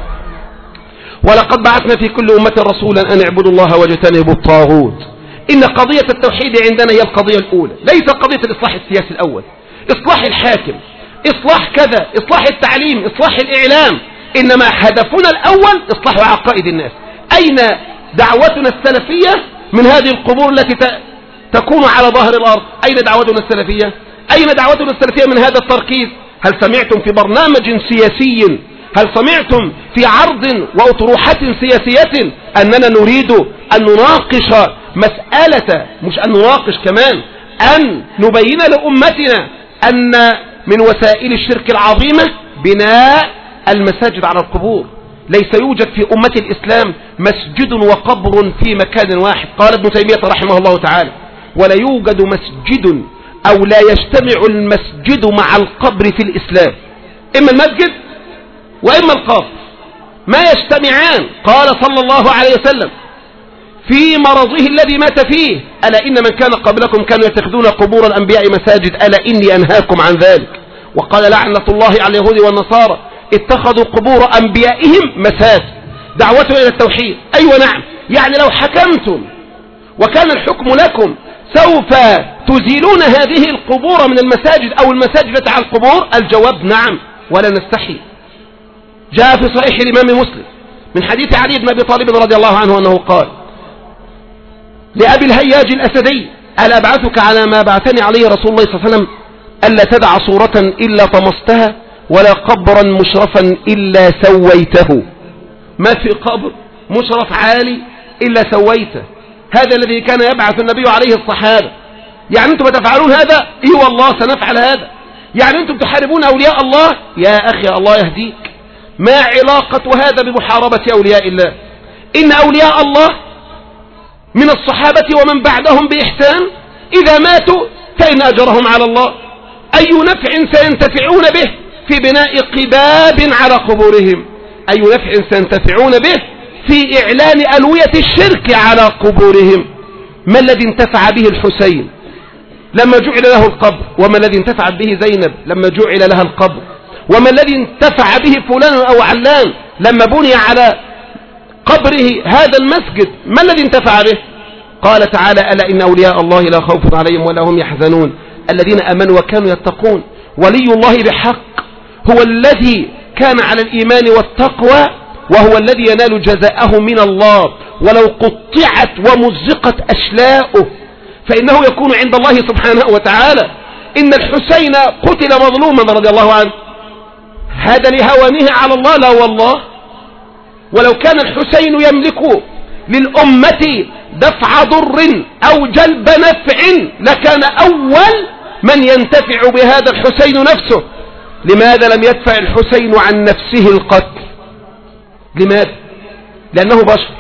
ولقد بعثنا في كل أمة رسولا أن اعبدوا الله واجتنبوا الطاغوت. إن قضية التوحيد عندنا هي القضية الأولى، ليس قضية الإصلاح السياسي الأول، إصلاح الحاكم، إصلاح كذا، إصلاح التعليم، إصلاح الإعلام. إنما هدفنا الأول إصلاح عقائد الناس. أين دعوتنا السلفية من هذه القبور التي تكون على ظهر الأرض؟ أين دعوتنا السلفية؟ أين دعوتنا السلفية من هذا التركيز؟ هل سمعتم في برنامج سياسي، هل سمعتم في عرض وأطروحة سياسية أننا نريد أن نناقش مسألة، مش أن نناقش كمان، أن نبين لأمتنا أن من وسائل الشرك العظيمة بناء المساجد على القبور؟ ليس يوجد في أمة الإسلام مسجد وقبر في مكان واحد. قال ابن تيمية رحمه الله تعالى: ولا يوجد مسجد أو لا يجتمع المسجد مع القبر في الإسلام. إما المسجد وإما القبر، ما يجتمعان. قال صلى الله عليه وسلم في مرضه الذي مات فيه: ألا إن من كان قبلكم كانوا يتخذون قبور الأنبياء مساجد، ألا إني أنهاكم عن ذلك. وقال: لعنة الله على اليهود والنصارى اتخذوا قبور أنبيائهم مساجد. دعوته إلى التوحيد. أيوة نعم، يعني لو حكمتم وكان الحكم لكم سوف تزيلون هذه القبور من المساجد أو المساجد على القبور؟ الجواب نعم، ولا نستحي. جاء في صحيح الإمام مسلم من حديث علي بن أبي طالب رضي الله عنه أنه قال لأبي الهياج الأسدي: ألا أبعثك على ما بعثني عليه رسول الله صلى الله عليه وسلم؟ ألا تدع صورة إلا طمستها ولا قبرا مشرفا إلا سويته. ما في قبر مشرف عالي إلا سويته. هذا الذي كان يبعث النبي عليه الصحابة. يعني أنتم تفعلون هذا؟ إيه والله سنفعل هذا. يعني أنتم تحاربون أولياء الله؟ يا أخي الله يهديك، ما علاقة هذا بمحاربة أولياء الله؟ إن أولياء الله من الصحابة ومن بعدهم بإحسان إذا ماتوا فإن أجرهم على الله. أي نفع سينتفعون به في بناء قباب على قبورهم؟ أي نفع سينتفعون به في إعلان ألوية الشرك على قبورهم؟ ما الذي انتفع به الحسين لما جعل له القبر؟ وما الذي انتفع به زينب لما جعل لها القبر؟ وما الذي انتفع به فلان أو علان لما بني على قبره هذا المسجد؟ ما الذي انتفع به؟ قال تعالى: ألا إن أولياء الله لا خوف عليهم ولا هم يحزنون الذين آمنوا وكانوا يتقون. ولي الله بحق هو الذي كان على الإيمان والتقوى، وهو الذي ينال جزاءه من الله ولو قطعت ومزقت أشلاؤه، فإنه يكون عند الله سبحانه وتعالى. إن الحسين قتل مظلوما رضي الله عنه، هذا لهوانه على الله؟ لا والله. ولو كان الحسين يملك للأمة دفع ضر أو جلب نفع لكان أول من ينتفع بهذا الحسين نفسه. لماذا لم يدفع الحسين عن نفسه القتل؟ لماذا؟ لأنه بشر،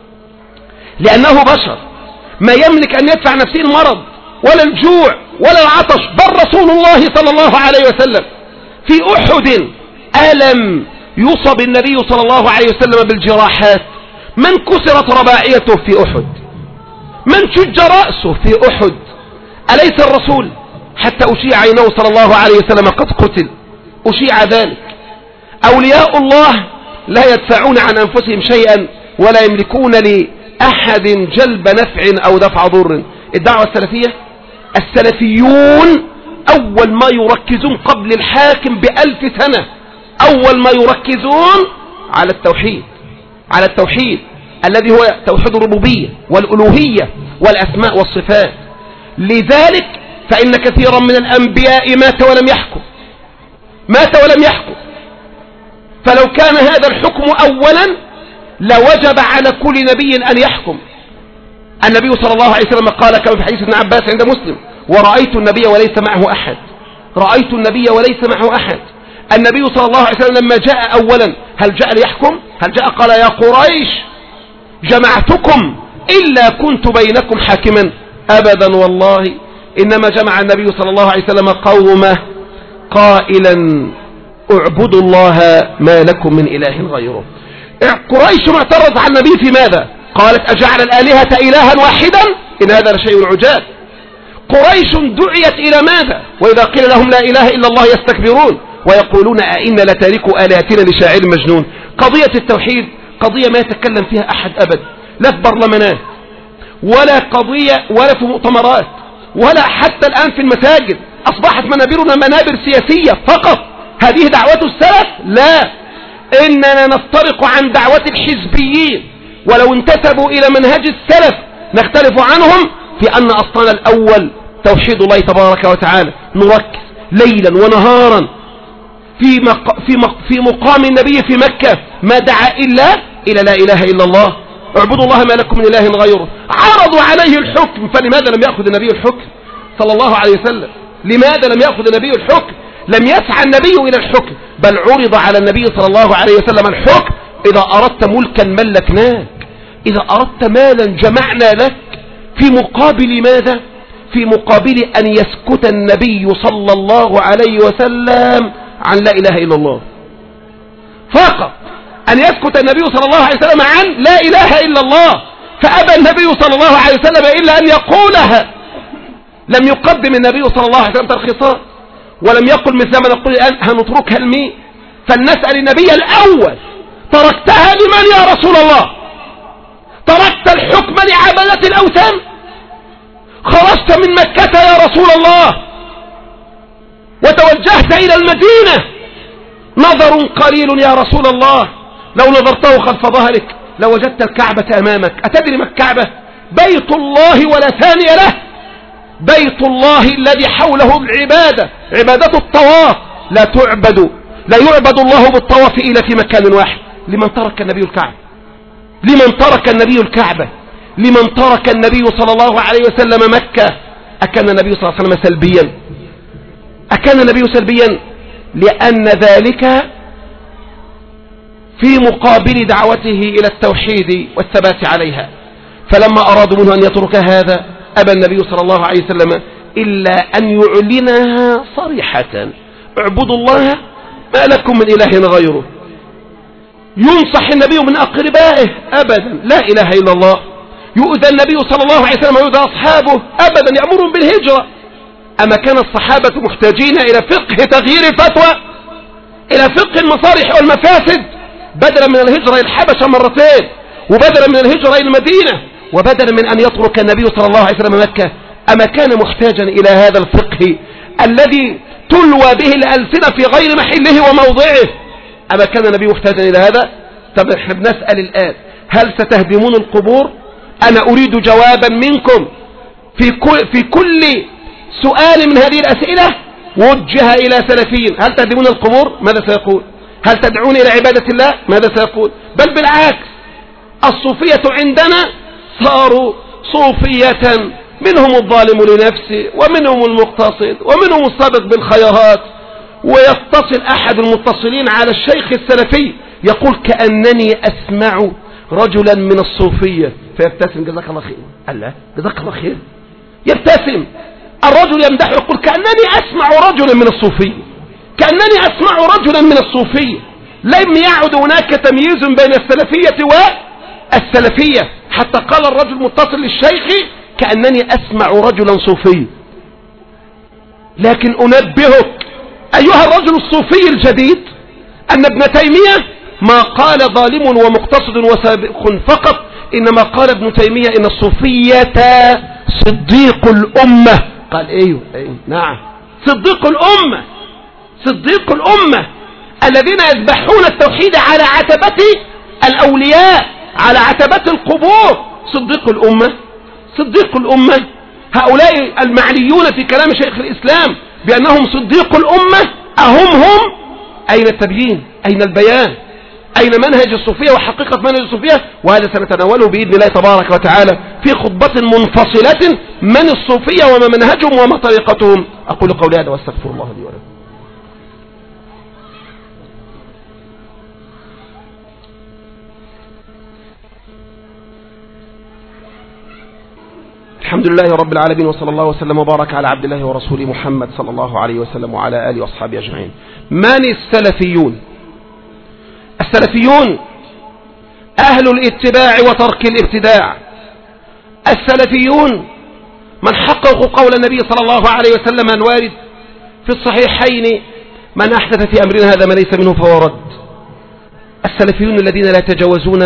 لأنه بشر ما يملك أن يدفع نفسه المرض ولا الجوع ولا العطش. بل رسول الله صلى الله عليه وسلم في أحد ألم يصب النبي صلى الله عليه وسلم بالجراحات. من كسرت رباعيته في أحد؟ من شج رأسه في أحد؟ أليس الرسول حتى أشيع عينه صلى الله عليه وسلم قد قتل؟ أشيع ذلك. أولياء الله لا يدفعون عن أنفسهم شيئا ولا يملكون لأحد جلب نفع أو دفع ضر. الدعوة السلفية، السلفيون أول ما يركزون قبل الحاكم ب1000 سنة، أول ما يركزون على التوحيد، على التوحيد الذي هو توحيد الربوبية والألوهية والأسماء والصفات. لذلك فإن كثيرا من الأنبياء مات ولم يحكم، مات ولم يحكم. فلو كان هذا الحكم أولا لوجب على كل نبي أن يحكم. النبي صلى الله عليه وسلم قال كما في حديث ابن عباس عند مسلم: ورأيت النبي وليس معه أحد، رأيت النبي وليس معه أحد. النبي صلى الله عليه وسلم لما جاء أولا هل جاء ليحكم؟ هل جاء قال: يا قريش جمعتكم إلا كنت بينكم حاكما؟ أبدا والله، إنما جمع النبي صلى الله عليه وسلم قومه قائلا: اعبدوا الله ما لكم من إله غيره. قريش معترض على النبي في ماذا؟ قالت: أجعل الآلهة إلها واحدا إن هذا لشيء عجاب. قريش دعيت إلى ماذا؟ وإذا قيل لهم لا إله إلا الله يستكبرون ويقولون أئنا لتاركوا آلهتنا لشاعر مجنون. قضية التوحيد قضية ما يتكلم فيها أحد أبدا، لا في برلمانات ولا قضية ولا في مؤتمرات ولا حتى الآن في المساجد. أصبحت منابرنا منابر سياسية فقط. هذه دعوة السلف؟ لا، إننا نفترق عن دعوة الحزبيين، ولو انتسبوا إلى منهج السلف نختلف عنهم في أن أصلنا الأول توحيد الله تبارك وتعالى. نركز ليلا ونهارا في مقام النبي في مكة ما دعا إلا إلى لا إله إلا الله، اعبدوا الله ما لكم من إله غيره. عرضوا عليه الحكم، فلماذا لم يأخذ النبي الحكم صلى الله عليه وسلم؟ لماذا لم يأخذ النبي الحكم؟ لم يسعى النبي إلى الحكم، بل عرض على النبي صلى الله عليه وسلم الحكم: إذا أردت ملكا ملكناك، إذا أردت مالا جمعنا لك. في مقابل ماذا؟ في مقابل أن يسكت النبي صلى الله عليه وسلم عن لا إله إلا الله فقط، أن يسكت النبي صلى الله عليه وسلم عن لا إله إلا الله. فأبى النبي صلى الله عليه وسلم إلا أن يقولها. لم يقدم النبي صلى الله عليه وسلم ترخيصات، ولم يقل مثل ما نقول الآن هنتركها لمين؟ فلنسأل النبي الأول: تركتها لمن يا رسول الله؟ تركت الحكم لعبادة الأوثان؟ خرجت من مكة يا رسول الله وتوجهت إلى المدينة، نظر قليل يا رسول الله، لو نظرته خلف ظهرك لوجدت الكعبة أمامك. أتدري ما الكعبة؟ بيت الله ولا ثاني له، بيت الله الذي حوله العبادة، عبادة الطواف. لا يعبد الله بالطواف إلا في مكان واحد. لمن ترك النبي الكعبة؟ لمن ترك النبي الكعبة؟ لمن ترك النبي صلى الله عليه وسلم مكة؟ أكان النبي صلى الله عليه وسلم سلبيا؟ أكان النبي سلبيا؟ لأن ذلك في مقابل دعوته إلى التوحيد والثبات عليها. فلما أرادوا منه أن يترك هذا أبى النبي صلى الله عليه وسلم إلا أن يعلنها صريحة: اعبدوا الله ما لكم من إله غيره. ينصح النبي من أقربائه؟ أبدا، لا إله إلا الله. يؤذى النبي صلى الله عليه وسلم ويؤذى أصحابه؟ أبدا، يأمرهم بالهجرة. أما كان الصحابة محتاجين إلى فقه تغيير الفتوى، إلى فقه المصالح والمفاسد، بدلا من الهجرة إلى الحبشة مرتين، وبدلا من الهجرة إلى المدينة، وبدلا من أن يترك النبي صلى الله عليه وسلم مكة؟ أما كان محتاجا إلى هذا الفقه الذي تلوى به الألسنة في غير محله وموضعه؟ أما كان النبي محتاجا إلى هذا؟ طب احنا بنسأل الآن: هل ستهدمون القبور؟ أنا أريد جوابا منكم في كل سؤال من هذه الأسئلة وجه إلى سلفيين. هل تهدمون القبور؟ ماذا سيقول؟ هل تدعون إلى عبادة الله؟ ماذا سيقول؟ بل بالعكس، الصوفية عندنا صاروا صوفية، منهم الظالم لنفسه، ومنهم المقتصد، ومنهم السابق بالخيرات. ويتصل أحد المتصلين على الشيخ السلفي يقول: كأنني أسمع رجلا من الصوفية، فيبتسم: جزاك الله خير. قال: لا، جزاك الله خير. يبتسم. الرجل يمدح يقول: كأنني أسمع رجلا من الصوفية، كأنني أسمع رجلا من الصوفية. لم يعد هناك تمييز بين السلفية والسلفية، حتى قال الرجل المتصل للشيخ: كأنني أسمع رجلا صوفيا. لكن أنبهك أيها الرجل الصوفي الجديد أن ابن تيمية ما قال ظالم ومقتصد وسابق فقط، إنما قال ابن تيمية إن الصوفية صديق الأمة. قال أيوه نعم، صديق الأمة، صديق الأمة الذين يذبحون التوحيد على عتبة الأولياء، على عتبة القبور. صديق الأمة، صديق الأمة. هؤلاء المعنيون في كلام شيخ الإسلام بأنهم صديق الأمة هم أين التبيين؟ أين البيان؟ أين منهج الصوفية وحقيقة منهج الصوفية؟ وهذا سنتناوله بإذن الله تبارك وتعالى في خطبة منفصلة، من الصوفية وما منهجهم وما طريقتهم. أقول قولي هذا واستغفر الله لي ولكم. الحمد لله رب العالمين، وصلى الله وسلم وبارك على عبد الله ورسوله محمد صلى الله عليه وسلم وعلى آله وأصحابه أجمعين. من السلفيون؟ السلفيون أهل الاتباع وترك الابتداع. السلفيون من حققوا قول النبي صلى الله عليه وسلم الوارد في الصحيحين: من أحدث في أمرنا هذا ما ليس منه فهو رد. السلفيون الذين لا يتجاوزون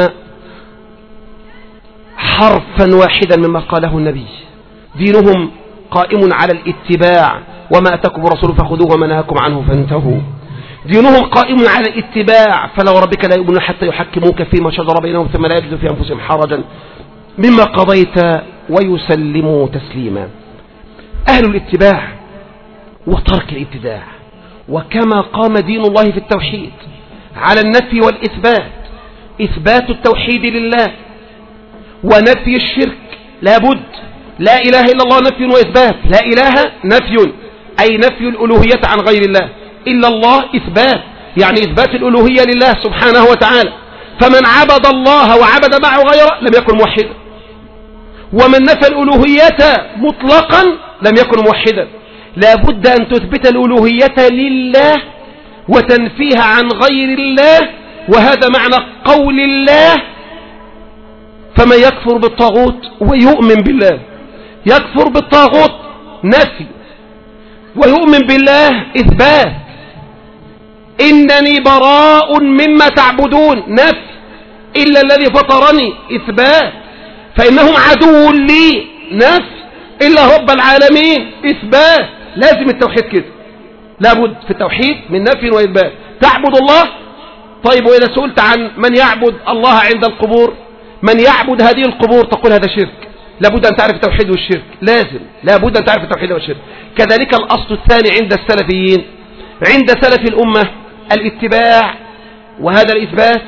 حرفا واحدا مما قاله النبي، دينهم قائم على الاتباع، وما أتاكم الرسول فخذوه وما نهاكم عنه فانتهوا. دينهم قائم على الاتباع، فلو ربك لا يؤمنون حتى يحكموك فيما شجر بينهم ثم لا يجدوا في أنفسهم حرجا مما قضيت ويسلموا تسليما. أهل الاتباع وترك الابتداع. وكما قام دين الله في التوحيد على النفي والإثبات، إثبات التوحيد لله ونفي الشرك لابد، لا إله إلا الله نفي وإثبات، لا إله نفي أي نفي الألوهية عن غير الله، إلا الله إثبات يعني إثبات الألوهية لله سبحانه وتعالى. فمن عبد الله وعبد معه غيره لم يكن موحدا، ومن نفى الألوهية مطلقا لم يكن موحدا. لابد أن تثبت الألوهية لله وتنفيها عن غير الله، وهذا معنى قول الله: فمن يكفر بالطاغوت ويؤمن بالله. يكفر بالطاغوت نفي، ويؤمن بالله إثبات. إنني براء مما تعبدون نفي، إلا الذي فطرني إثبات. فإنهم عدو لي نفي، إلا رب العالمين إثبات. لازم التوحيد كده، لابد في التوحيد من نفي وإثبات. تعبد الله، طيب وإذا سئلت عن من يعبد الله عند القبور، من يعبد هذه القبور، تقول هذا شرك. لابد أن تعرف التوحيد والشرك، لازم لابد أن تعرف التوحيد والشرك. كذلك الأصل الثاني عند السلفيين، عند سلف الأمة، الاتباع وهذا الإثبات،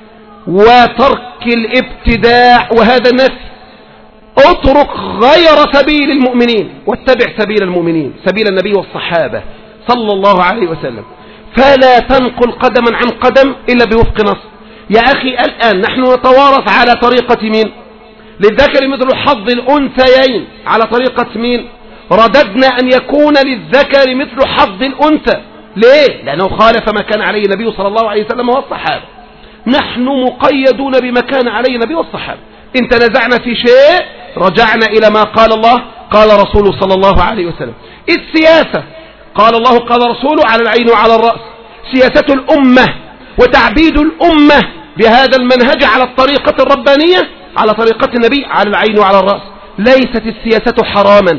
وترك الابتداع وهذا النفي. اترك غير سبيل المؤمنين واتبع سبيل المؤمنين، سبيل النبي والصحابة صلى الله عليه وسلم. فلا تنقل قدما عن قدم إلا بوفق نص. يا أخي الآن نحن نتوارث على طريقة مين؟ للذكر مثل حظ الأنثيين. على طريقة مين؟ رددنا أن يكون للذكر مثل حظ الأنثى. ليه؟ لأنه خالف ما كان عليه النبي صلى الله عليه وسلم والصحابة. نحن مقيدون بما كان عليه النبي والصحابة. إن تنازعنا في شيء رجعنا إلى ما قال الله قال رسوله صلى الله عليه وسلم. السياسة قال الله قال رسوله على العين وعلى الرأس. سياسة الأمة وتعبيد الأمة بهذا المنهج على الطريقة الربانية على طريقة النبي على العين وعلى الرأس. ليست السياسة حراما،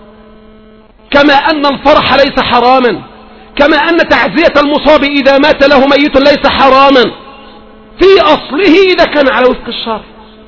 كما أن الفرح ليس حراما، كما أن تعزية المصاب إذا مات له ميت ليس حراما في أصله إذا كان على وفق الشرع.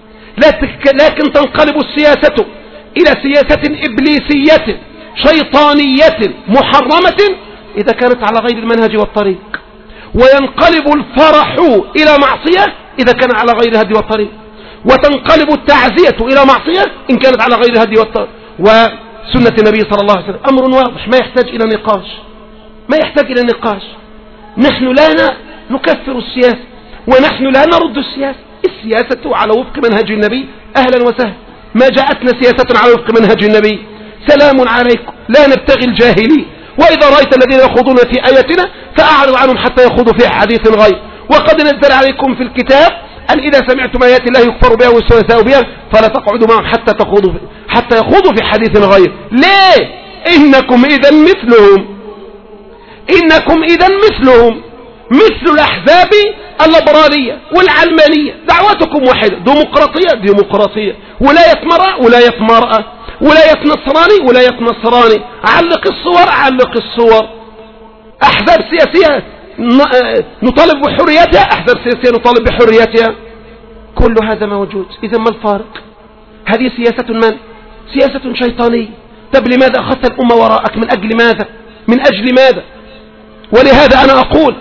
لكن تنقلب السياسة إلى سياسة إبليسية شيطانية محرمة إذا كانت على غير المنهج والطريق، وينقلب الفرح إلى معصية إذا كان على غير الهدي والطريق، وتنقلب التعزية إلى معصية إن كانت على غير الهدي والطريق. وسنة النبي صلى الله عليه وسلم أمر واضح ما يحتاج إلى نقاش، ما يحتاج إلى نقاش. نحن لا نكفر السياسة ونحن لا نرد السياسة. السياسة على وفق منهج النبي أهلا وسهلا. ما جاءتنا سياسة على وفق منهج النبي سلام عليكم، لا نبتغي الجاهلين. وإذا رأيت الذين يخوضون في آياتنا فأعرض عنهم حتى يخوضوا في حديث غير. وقد نزل عليكم في الكتاب أن إذا سمعتم آيات الله يكفر بها ويستهزأ بها فلا تقعدوا معهم حتى يخوضوا في حديث غير. ليه؟ إنكم إذا مثلهم، إنكم إذا مثلهم. مثل الأحزاب الليبرالية والعلمانية، دعوتكم واحدة، ديمقراطية، ولاية مرأة، ولاية نصراني، علق الصور، أحزاب سياسية نطالب بحريتها، أحزاب سياسية نطالب بحريتها، كل هذا موجود. إذا ما الفارق؟ هذه سياسة من؟ سياسة شيطانية. طب لماذا أخذت الأمة وراءك؟ من أجل ماذا؟ ولهذا أنا أقول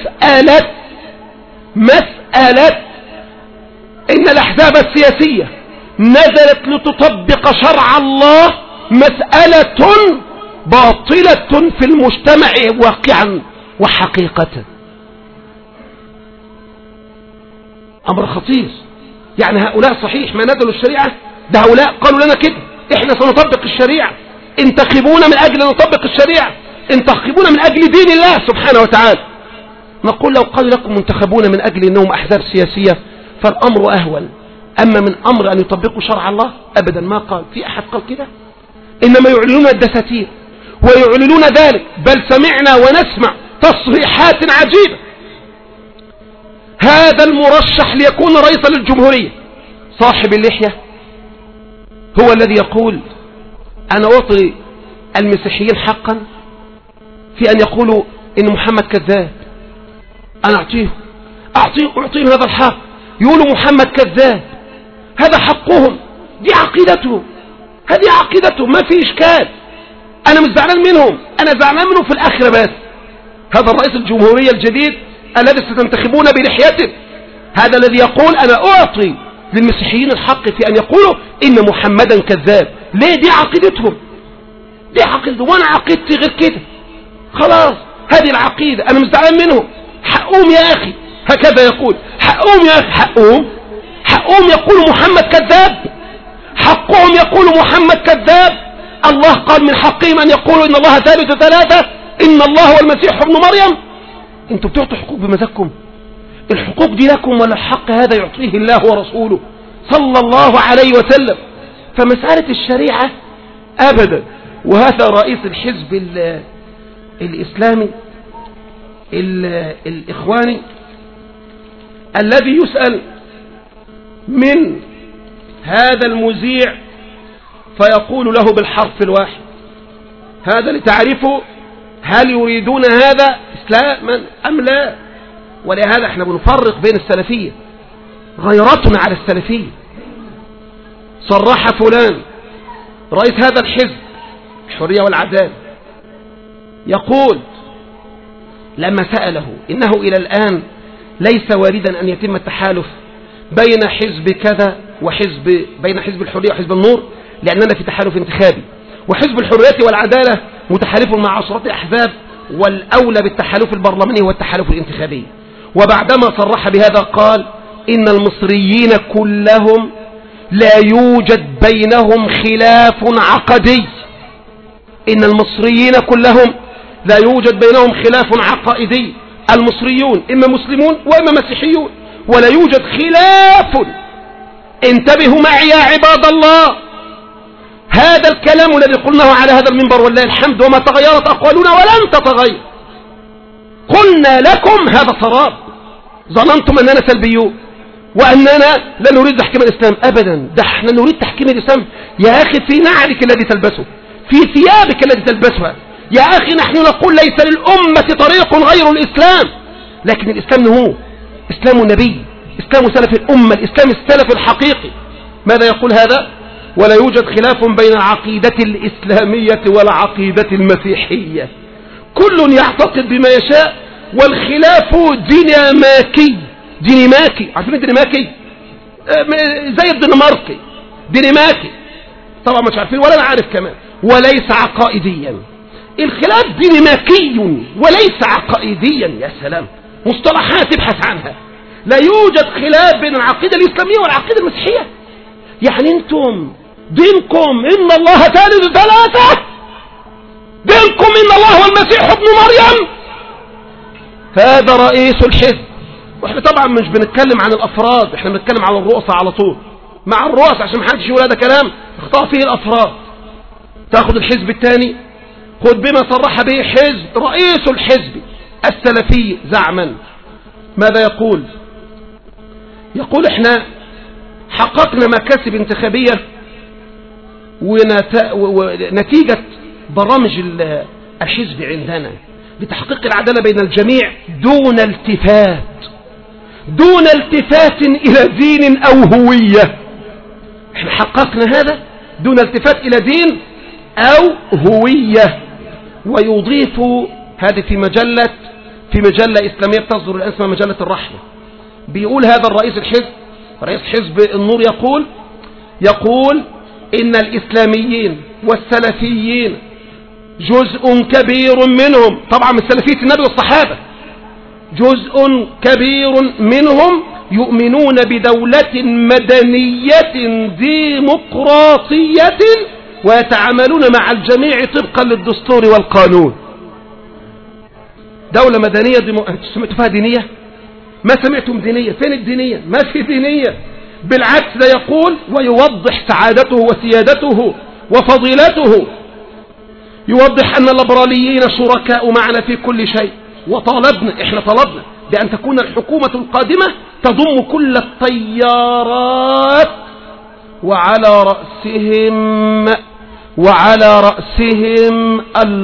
مسألة إن الأحزاب السياسية نزلت لتطبق شرع الله مسألة باطلة في المجتمع واقعا وحقيقة، أمر خطير. يعني هؤلاء صحيح ما نزلوا الشريعة، ده هؤلاء قالوا لنا كده إحنا سنطبق الشريعة، انتخبونا من أجل أن نطبق الشريعة، انتخبونا من أجل دين الله سبحانه وتعالى. نقول لو قالوا لكم منتخبون من أجل أنهم أحزاب سياسية فالأمر أهون، أما من أمر أن يطبقوا شرع الله أبدا ما قال، في أحد قال كده؟ إنما يعلنون الدساتير ويعلنون ذلك. بل سمعنا ونسمع تصريحات عجيبة. هذا المرشح ليكون رئيسا للجمهورية صاحب اللحية هو الذي يقول أنا أعطي المسيحيين حقا في أن يقولوا إن محمد كذاب، أنا أعطيهم هذا الحق، يقولوا محمد كذاب، هذا حقهم، دي عقيدتهم، هذه عقيدتهم، ما في إشكال. أنا مش زعلان منهم، أنا زعلان منهم في الآخرة بس. هذا الرئيس الجمهورية الجديد الذي ستنتخبون بلحيته، هذا الذي يقول أنا أعطي للمسيحيين الحق في أن يقولوا إن محمدا كذاب. ليه؟ دي عقيدتهم، وأنا عقيدتي غير كده، خلاص هذه العقيدة، أنا مش زعلان منهم، حقهم يا أخي، هكذا يقول، حقهم يا أخي، حقهم يقولوا محمد كذاب، حقهم يقولوا محمد كذاب. الله قال من حقهم أن يقولوا إن الله ثالث ثلاثة، إن الله والمسيح ابن مريم. انتوا بتعطوا حقوق بمزاجكم، الحقوق دي لكم ولا الحق هذا يعطيه الله ورسوله صلى الله عليه وسلم. فمسألة الشريعة أبدا. وهذا رئيس الحزب الإسلامي الإخواني الذي يسأل من هذا المذيع فيقول له بالحرف الواحد، هذا لتعرفوا هل يريدون هذا إسلاما أم لا. ولهذا احنا بنفرق بين السلفية، غيرتنا على السلفية. صرح فلان رئيس هذا الحزب الحرية والعدالة يقول لما سأله إنه إلى الآن ليس واردا أن يتم التحالف بين حزب كذا بين حزب الحرية وحزب النور، لأننا في تحالف انتخابي، وحزب الحرية والعدالة متحالف مع عشرة أحزاب، والأولى بالتحالف البرلماني هو التحالف الانتخابي. وبعدما صرح بهذا قال إن المصريين كلهم لا يوجد بينهم خلاف عقدي، إن المصريين كلهم لا يوجد بينهم خلاف عقائدي، المصريون إما مسلمون وإما مسيحيون، ولا يوجد خلاف. انتبهوا معي يا عباد الله، هذا الكلام الذي قلناه على هذا المنبر والله الحمد وما تغيرت أقوالنا ولن تتغير، قلنا لكم هذا سراب، ظننتم أننا سلبيون وأننا لا نريد تحكيم الإسلام، أبدا، ده احنا نريد تحكيم الإسلام يا أخي في نعلك الذي تلبسه، في ثيابك التي تلبسها يا أخي. نحن نقول ليس للأمة طريق غير الإسلام، لكن الإسلام هو إسلام النبي، إسلام سلف الأمة، الإسلام السلف الحقيقي. ماذا يقول هذا؟ ولا يوجد خلاف بين العقيدة الإسلامية والعقيدة المسيحية، كل يعتقد بما يشاء، والخلاف دينماكي، عارفين الدنماكي؟ زي الدنماركي، دنماكي طبعا مش عارفين ولا أنا عارف كمان، وليس عقائديا. الخلاف دينماكي وليس عقائديا. يا سلام، مصطلحات ابحث عنها. لا يوجد خلاف بين العقيدة الإسلامية والعقيدة المسيحية. يعني انتم دينكم إن الله ثالث ثلاثة، دينكم إن الله والمسيح ابن مريم. هذا رئيس الحزب، واحنا طبعا مش بنتكلم عن الأفراد، احنا بنتكلم عن الرؤساء على طول، مع الرؤساء عشان محدش يقول هذا كلام اخطأ فيه الأفراد. تاخد الحزب الثاني، خذ بما صرح به رئيس الحزب السلفي زعما ماذا يقول؟ يقول احنا حققنا مكاسب انتخابية ونتيجة برامج الحزب عندنا لتحقيق العدالة بين الجميع دون التفات إلى دين أو هوية. احنا حققنا هذا دون التفات إلى دين أو هوية. ويضيف هذه في مجلة إسلامية بتصدر الآن اسمها مجلة الرحمة. بيقول هذا رئيس حزب النور يقول إن الإسلاميين والسلفيين جزء كبير منهم، طبعا من سلفية النبي والصحابة، جزء كبير منهم يؤمنون بدولة مدنية ديمقراطية ويتعاملون مع الجميع طبقا للدستور والقانون. دولة مدنية سمعتوا فيها دينية؟ ما سمعتم دينية. فين الدينية؟ ما في دينية. بالعكس ده يقول ويوضح سعادته وسيادته وفضيلته، يوضح أن الليبراليين شركاء معنا في كل شيء، احنا طلبنا بأن تكون الحكومة القادمة تضم كل التيارات وعلى رأسهم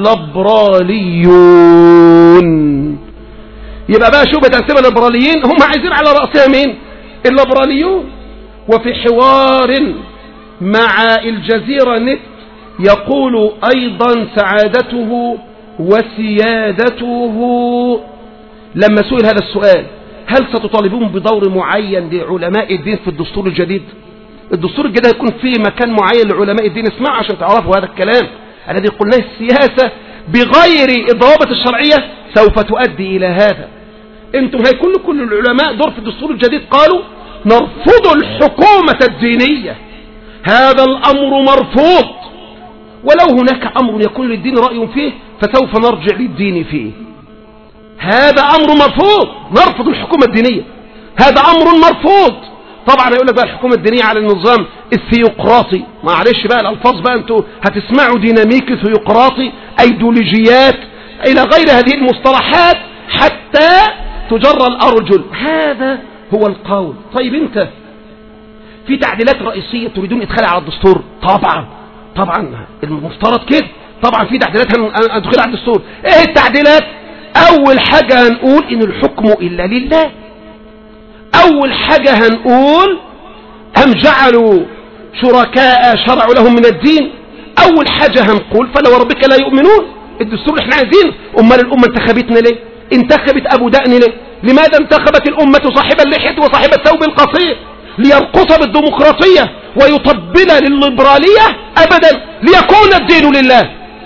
الليبراليون. يبقى بقى شو بتنسبها الليبراليين؟ هم عايزين على رأسها مين؟ الليبراليون. وفي حوار مع الجزيرة نت يقول أيضا سعادته وسيادته لما سئل هذا السؤال: هل ستطالبون بدور معين لعلماء الدين في الدستور الجديد؟ الدستور الجديد هيكون فيه مكان معين لعلماء الدين. اسمعوا عشان تعرفوا هذا الكلام الذي قلناه. السياسة بغير الضوابط الشرعية سوف تؤدي إلى هذا. انتم هيكون كل العلماء دور في الدستور الجديد. قالوا نرفض الحكومة الدينية، هذا الأمر مرفوض، ولو هناك أمر يكون للدين رأي فيه فسوف نرجع للدين فيه. هذا أمر مرفوض، نرفض الحكومة الدينية، هذا أمر مرفوض. طبعا يقول لك بقى الحكومة الدينية على النظام الثيوقراطي، معلش بقى الألفاظ بقى انتوا هتسمعوا ديناميكي ثيوقراطي، أيديولوجيات، إلى غير هذه المصطلحات حتى تجرى الأرجل. هذا هو القول. طيب انت في تعديلات رئيسية تريدون إدخالها على الدستور؟ طبعا المفترض كده. طبعا في تعديلات هندخلها على الدستور. ايه التعديلات؟ اول حاجة هنقول ان الحكم الا لله. اول حاجة هنقول هم جعلوا شركاء شرعوا لهم من الدين. اول حاجة هنقول فلا وربك لا يؤمنون. الدستور اللي احنا عايزينه. امال الامة انتخبتنا ليه؟ انتخبت ابو دقن ليه؟ لماذا انتخبت الامة صاحب اللحية وصاحب الثوب القصير؟ ليرقص بالديمقراطية ويطبل للليبرالية؟ ابدا، ليكون الدين لله.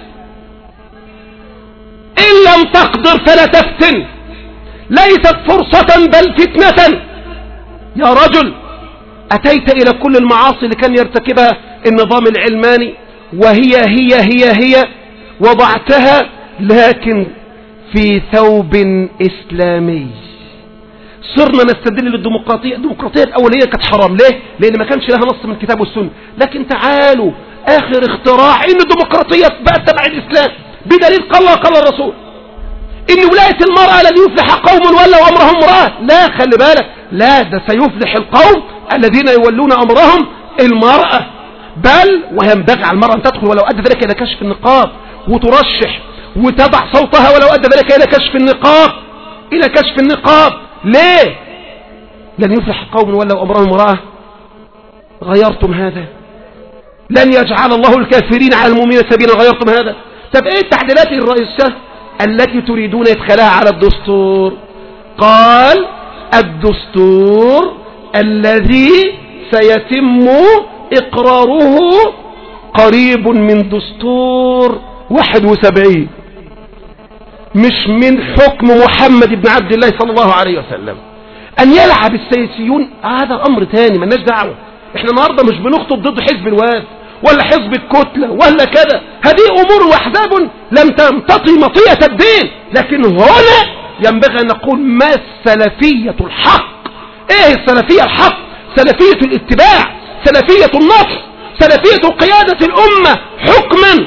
ان لم تقدر فلا تفتن، ليست فرصة بل فتنة. يا رجل اتيت الى كل المعاصي اللي كان يرتكبها النظام العلماني وهي وضعتها لكن في ثوب اسلامي. صرنا نستدل للديمقراطية. الديمقراطية الأولية كانت حرام. ليه؟ لأن ما كانش لها نص من الكتاب والسنة. لكن تعالوا آخر اختراع إن الديمقراطية بقت تبع الإسلام بدليل قال الله قال الرسول إن ولاية المرأة لن يفلح قوم ولوا أمرهم امرأة. لا، خلي بالك، لا، ده سيفلح القوم الذين يولون أمرهم المرأة. بل وينبغي على المرأة أن تدخل ولو أدى ذلك إلى كشف النقاب، وترشح وتضع صوتها ولو أدى ذلك إلى كشف النقاب. ليه؟ لن يفلح قوم ولوا أمرهم امرأة. غيرتم هذا. لن يجعل الله الكافرين على المؤمنين سبيلا. غيرتم هذا. طب ايه التعديلات الرئيسية التي تريدون إدخالها على الدستور؟ قال الدستور الذي سيتم إقراره قريب من دستور 71، مش من حكم محمد بن عبد الله صلى الله عليه وسلم. أن يلعب السياسيون هذا أمر تاني، مالناش دعوة. احنا النهاردة مش بنخطب ضد حزب الواد ولا حزب الكتلة ولا كذا. هذه أمور وأحزاب لم تمتطي مطية الدين. لكن هنا ينبغي أن نقول ما السلفية الحق. ايه السلفية الحق؟ سلفية الاتباع، سلفية النصر، سلفية قيادة الأمة حكما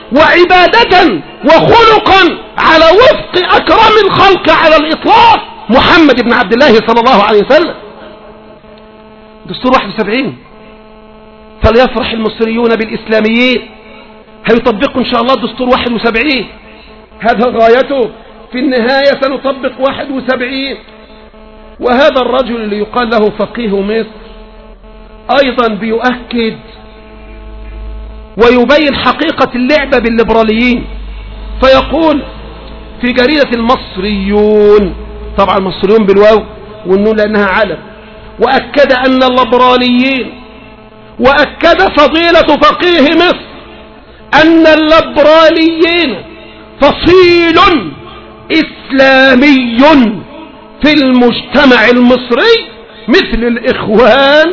وعبادة وخلقا على وفق أكرم الخلق على الإطلاق محمد بن عبد الله صلى الله عليه وسلم. دستور 71 فليفرح المصريون بالإسلاميين، هيطبقوا إن شاء الله دستور 71، هذا غايته، في النهاية سنطبق 71. وهذا الرجل اللي يقال له فقيه مصر أيضا بيؤكد ويبين حقيقة اللعبة بالليبراليين، فيقول في جريدة المصريون، طبعا المصريون بالواو والنون لأنها علم، وأكد أن الليبراليين، وأكد فضيلة فقيه مصر أن الليبراليين فصيل إسلامي في المجتمع المصري مثل الإخوان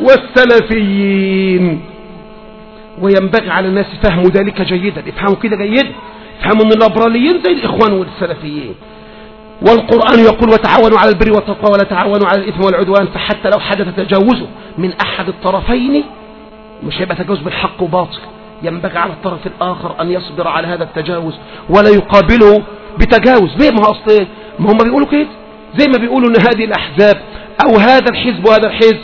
والسلفيين. وينبغي على الناس فهم ذلك جيدا، افهموا كده جيدا، افهموا أن الليبراليين زي الإخوان والسلفيين. والقرآن يقول وتعاونوا على البر والتقوى ولا تعاونوا على الإثم والعدوان، فحتى لو حدث تجاوز من أحد الطرفين مش هيبقى تجاوز بالحق وباطل، ينبغي على الطرف الآخر أن يصبر على هذا التجاوز ولا يقابله بتجاوز. ليه؟ ما هو أصلا ما هم بيقولوا كده، زي ما بيقولوا أن هذه الأحزاب أو هذا الحزب وهذا الحزب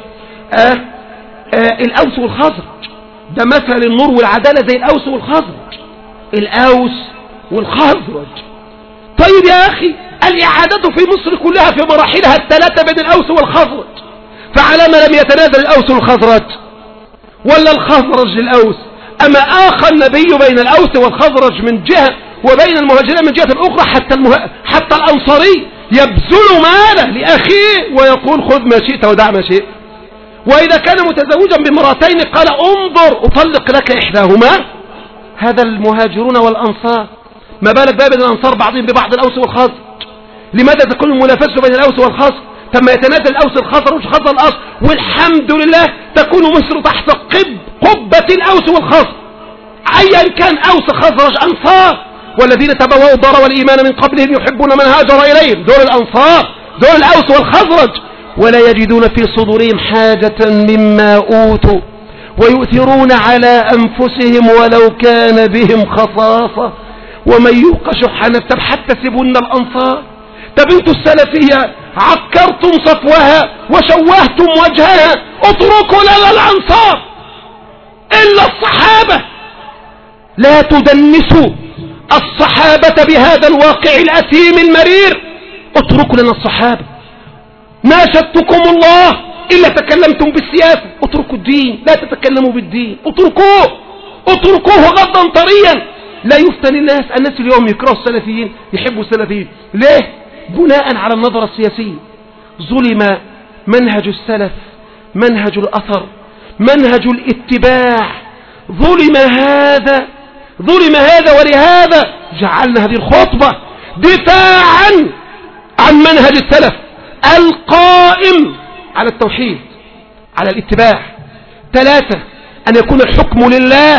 الأوس والخزرج، ده مثل النور والعدالة زي الأوس والخزرج، الأوس والخزرج. طيب يا أخي الإعادة في مصر كلها في مراحلها الثلاثة بين الأوس والخزرج، فعلى ما لم يتنازل الأوس والخزرج ولا الخزرج للأوس؟ أما آخى النبي بين الأوس والخزرج من جهة وبين المهاجرين من جهة أخرى، حتى الأنصاري يبذل ماله لأخيه ويقول خذ ما شئت ودع ما شئت. وإذا كان متزوجا بامرأتين قال انظر أطلق لك إحداهما. هذا المهاجرون والأنصار، ما بالك بقى بين الأنصار بعضهم ببعض الأوس والخزرج؟ لماذا تكون المنافسة بين الأوس والخزرج؟ ثم يتنازل الأوس الخزرج وخزر الأصل، والحمد لله تكون مصر تحت قبة الأوس والخزرج، أيا كان أوس خزرج أنصار، والذين تبوأوا الدار والإيمان من قبلهم يحبون من هاجر إليهم، دول الأنصار، دول الأوس والخزرج، ولا يجدون في صدورهم حاجة مما أوتوا ويؤثرون على أنفسهم ولو كان بهم خصاصة ومن يوق شح نفسه. حتى سيبون الأنصار، طب انتوا السلفية عكرتم صفوها وشوهتم وجهها، اتركوا لنا الأنصار إلا الصحابة، لا تدنسوا الصحابة بهذا الواقع الأثيم المرير، اتركوا لنا الصحابة. ناشدتكم الله إلا تكلمتم بالسياسة، اتركوا الدين، لا تتكلموا بالدين، اتركوه غضا طريا. لا يفتن الناس اليوم يكرهوا السلفيين يحبوا السلفيين، ليه؟ بناء على النظرة السياسية. ظلم منهج السلف، منهج الأثر، منهج الاتباع، ظلم هذا، ولهذا جعلنا هذه الخطبة دفاعا عن منهج السلف القائم على التوحيد، على الاتباع. 3 أن يكون الحكم لله.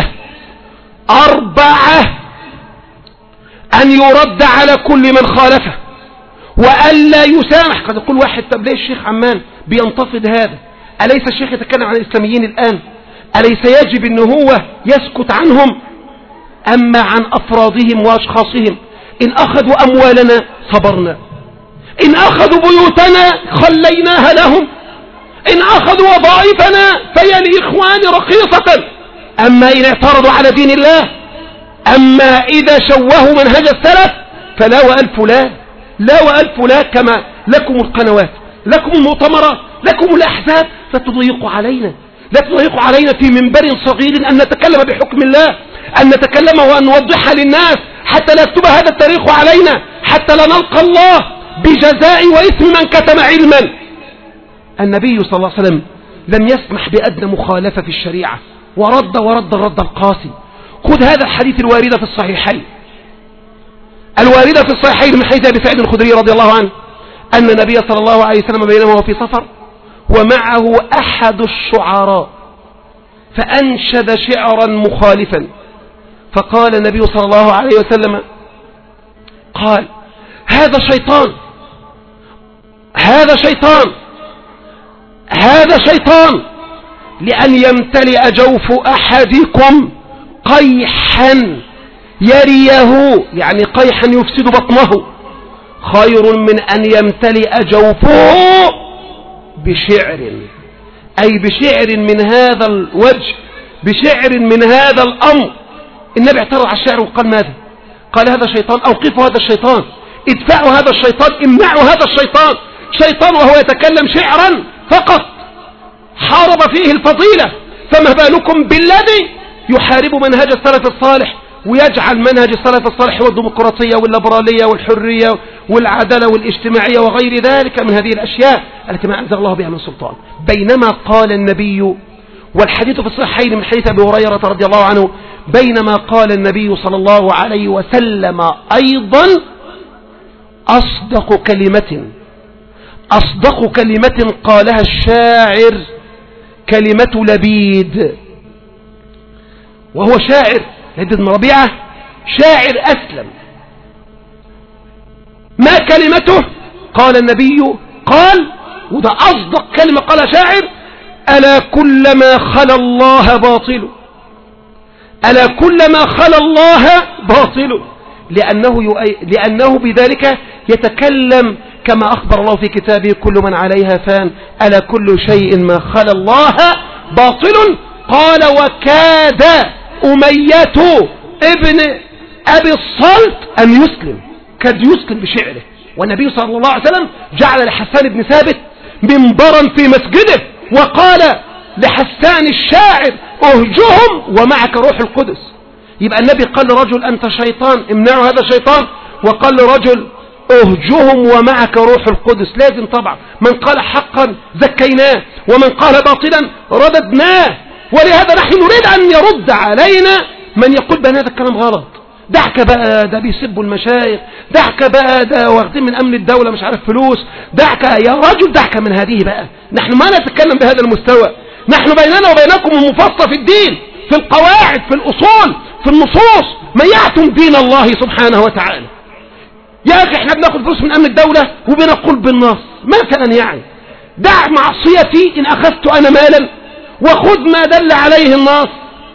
4 أن يرد على كل من خالفه وألا يسامح. قد يقول واحد طب ليه الشيخ عمان بينتفض هذا؟ أليس الشيخ يتكلم عن الإسلاميين الآن؟ أليس يجب أنه هو يسكت عنهم؟ أما عن أفرادهم وأشخاصهم، إن أخذوا أموالنا صبرنا، إن أخذوا بيوتنا خليناها لهم، إن أخذوا وظائفنا فهي لإخوان رخيصة. أما إن اعترضوا على دين الله، أما إذا شوهوا منهج السلف فلا وألف لا، لا وألف لا. كما لكم القنوات، لكم المؤتمرات، لكم الأحزاب، لا تضيقوا علينا، لا تضيقوا علينا في منبر صغير أن نتكلم بحكم الله، أن نتكلم وأن نوضحها للناس، حتى لا يكتب هذا التاريخ علينا، حتى لا نلقى الله بجزاء وإثم من كتم علما. النبي صلى الله عليه وسلم لم يسمح بأدنى مخالفة في الشريعة، ورد الرد القاسي. خذ هذا الحديث الواردة في الصحيحين، الواردة في الصحيحين من حديث أبي سعيد الخدري رضي الله عنه أن النبي صلى الله عليه وسلم بينما هو في سفر ومعه أحد الشعراء فأنشد شعرا مخالفا، فقال النبي صلى الله عليه وسلم قال هذا شيطان، هذا شيطان، هذا شيطان، لأن يمتلئ جوف أحدكم قيحا يريه يعني قيحا يفسد بطنه خير من أن يمتلئ جوفه بشعر، أي بشعر من هذا الوجه، بشعر من هذا الأمر. النبي اعترض على الشعر وقال ماذا؟ قال هذا شيطان، أوقفوا هذا الشيطان، ادفعوا هذا الشيطان، امنعوا هذا الشيطان. شيطان وهو يتكلم شعرا فقط حارب فيه الفضيلة، فما بالكم بالذي يحارب منهج السلف الصالح ويجعل منهج السلف الصالح هو الديمقراطية والليبرالية والحرية والعدالة والاجتماعية وغير ذلك من هذه الأشياء التي ما أنزل الله بها من سلطان. بينما قال النبي، والحديث في الصحيحين من حديث أبي هريرة رضي الله عنه، بينما قال النبي صلى الله عليه وسلم أيضا أصدق كلمة قالها الشاعر كلمة لبيد، وهو شاعر لبيد بن ربيعة، شاعر أسلم. ما كلمته؟ قال النبي، قال، وده أصدق كلمة قالها شاعر: ألا كلما خلا الله باطل، ألا كلما خلا الله باطل، لأنه بذلك يتكلم كما أخبر الله في كتابه: كل من عليها فان، ألا كل شيء ما خلا الله باطل. قال: وكاد أمية ابن أبي الصلت أن يسلم، كاد يسلم بشعره. والنبي صلى الله عليه وسلم جعل لحسان بن ثابت منبرا في مسجده وقال لحسان الشاعر: أهجهم ومعك روح القدس. يبقى النبي قال لرجل: أنت شيطان، امنعوا هذا الشيطان، وقال لرجل: أهجهم ومعك روح القدس. لازم طبعا من قال حقا زكيناه، ومن قال باطلا رددناه. ولهذا نحن نريد أن يرد علينا من يقول بأن هذا الكلام غلط. دعك بقى، ده بيسبوا المشايخ، دعك بقى، ده واخدين من أمن الدولة مش عارف فلوس، دعك يا رجل، دعك من هذه بقى. نحن ما نتكلم بهذا المستوى، نحن بيننا وبينكم المفصل في الدين، في القواعد، في الأصول، في النصوص، من يعتم دين الله سبحانه وتعالى. يا أخي احنا بناخد فلوس من أمن الدولة وبنقول بالنص مثلا، يعني دع معصيتي إن أخذت أنا مالا وخذ ما دل عليه النص.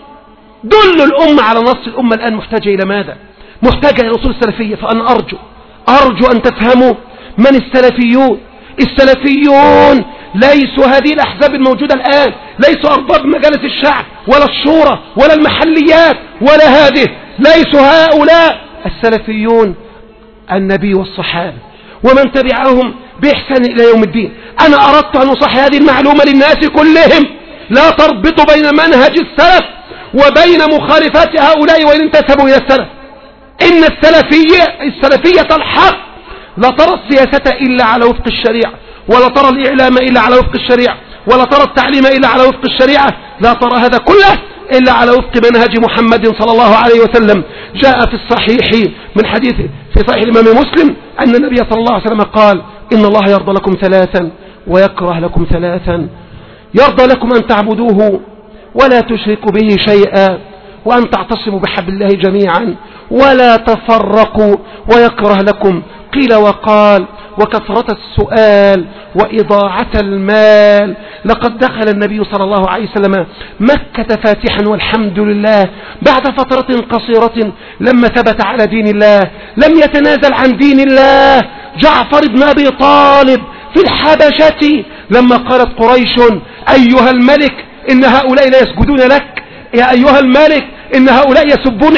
دل الأمة على نص. الأمة الآن محتاجة إلى ماذا؟ محتاجة إلى أصول السلفية. فأنا أرجو أن تفهموا من السلفيون. السلفيون ليسوا هذه الأحزاب الموجودة الآن، ليسوا أرباب مجالس الشعب ولا الشورى ولا المحليات ولا هذه، ليسوا هؤلاء. السلفيون النبي والصحابة ومن تبعهم بإحسان إلى يوم الدين. أنا أردت أن أصحح هذه المعلومة للناس كلهم. لا تربط بين منهج السلف وبين مخالفات هؤلاء وإن انتسبوا إلى السلف. إن السلفية الحق لا ترى السياسة إلا على وفق الشريعة، ولا ترى الإعلام إلا على وفق الشريعة، ولا ترى التعليم إلا على وفق الشريعة. لا ترى هذا كله إلا على وفق منهج محمد صلى الله عليه وسلم. جاء في الصحيح من حديث في صحيح الإمام مسلم أن النبي صلى الله عليه وسلم قال: إن الله يرضى لكم ثلاثا ويكره لكم ثلاثا: يرضى لكم أن تعبدوه ولا تشركوا به شيئا، وأن تعتصموا بحبل الله جميعا ولا تفرقوا، ويكره لكم قيل وقال وكثرة السؤال وإضاعة المال. لقد دخل النبي صلى الله عليه وسلم مكة فاتحا والحمد لله بعد فترة قصيرة لما ثبت على دين الله، لم يتنازل عن دين الله. جعفر بن أبي طالب في الحبشة لما قالت قريش: أيها الملك إن هؤلاء لا يسجدون لك، يا أيها الملك إن هؤلاء يسبون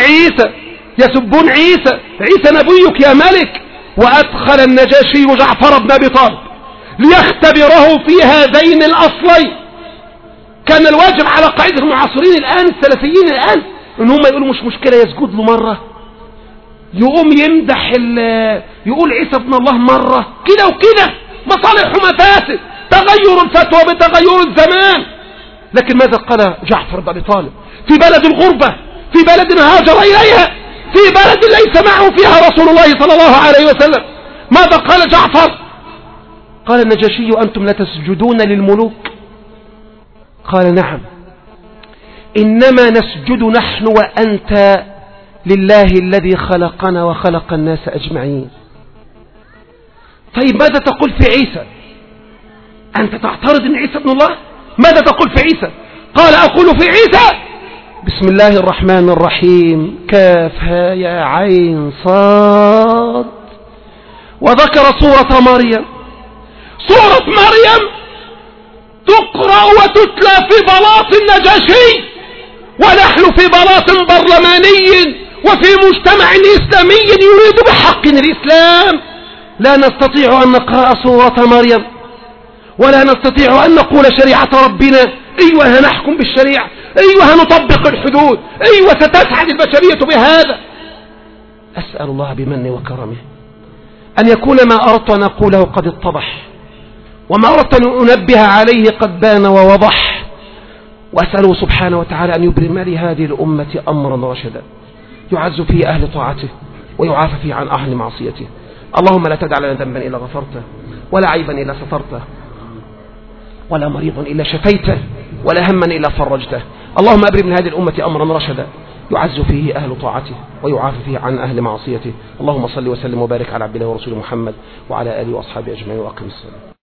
عيسى نبيك يا ملك. وأدخل النجاشي جعفر بن أبي طالب ليختبره في هذين الأصلين. كان الواجب على قاعدة المعاصرين الآن السلفيين الآن إن هم يقولوا مش مشكلة يسجد له مرة، يقوم يمدح يقول عيسى ابن الله مرة، كده وكده، مصالح ومفاسد، تغير الفتوى بتغير الزمان. لكن ماذا قال جعفر بن أبي طالب في بلد الغربة، في بلد هاجر إليها، في بلد ليس معه فيها رسول الله صلى الله عليه وسلم؟ ماذا قال جعفر؟ قال النجاشي: أنتم لا تسجدون للملوك؟ قال: نعم، إنما نسجد نحن وأنت لله الذي خلقنا وخلق الناس أجمعين. طيب ماذا تقول في عيسى؟ أنت تعترض أن عيسى ابن الله؟ ماذا تقول في عيسى؟ قال: أقول في عيسى بسم الله الرحمن الرحيم، كافها يا عين صاد. وذكر سورة مريم. سورة مريم تقرأ وتتلى في بلاط النجاشي، ونحن في بلاط برلماني وفي مجتمع إسلامي يريد بحق الإسلام. لا نستطيع أن نقرأ سورة مريم، ولا نستطيع أن نقول شريعة ربنا أيوة هنحكم بالشريعة، أيوة هنطبق الحدود، أيوة ستسعد البشرية بهذا. أسأل الله بمنه وكرمه أن يكون ما أردت أن أقوله قد اتضح، وما أردت أن أنبه عليه قد بان ووضح، وأسأله سبحانه وتعالى أن يبرم لهذه الأمة أمرا رشدا يعز فيه أهل طاعته ويعافى فيه عن أهل معصيته. اللهم لا تدع لنا ذنبا إلا غفرته، ولا عيبا إلا سترته، ولا مريضا إلا شفيته، ولا هما إلا فرجته. اللهم أبرم من هذه الأمة أمرا رشدا يعز فيه أهل طاعته ويعافى فيه عن أهل معصيته. اللهم صل وسلم وبارك على عبد الله ورسوله محمد وعلى آله وأصحابه أجمعين، وأقم الصلاة.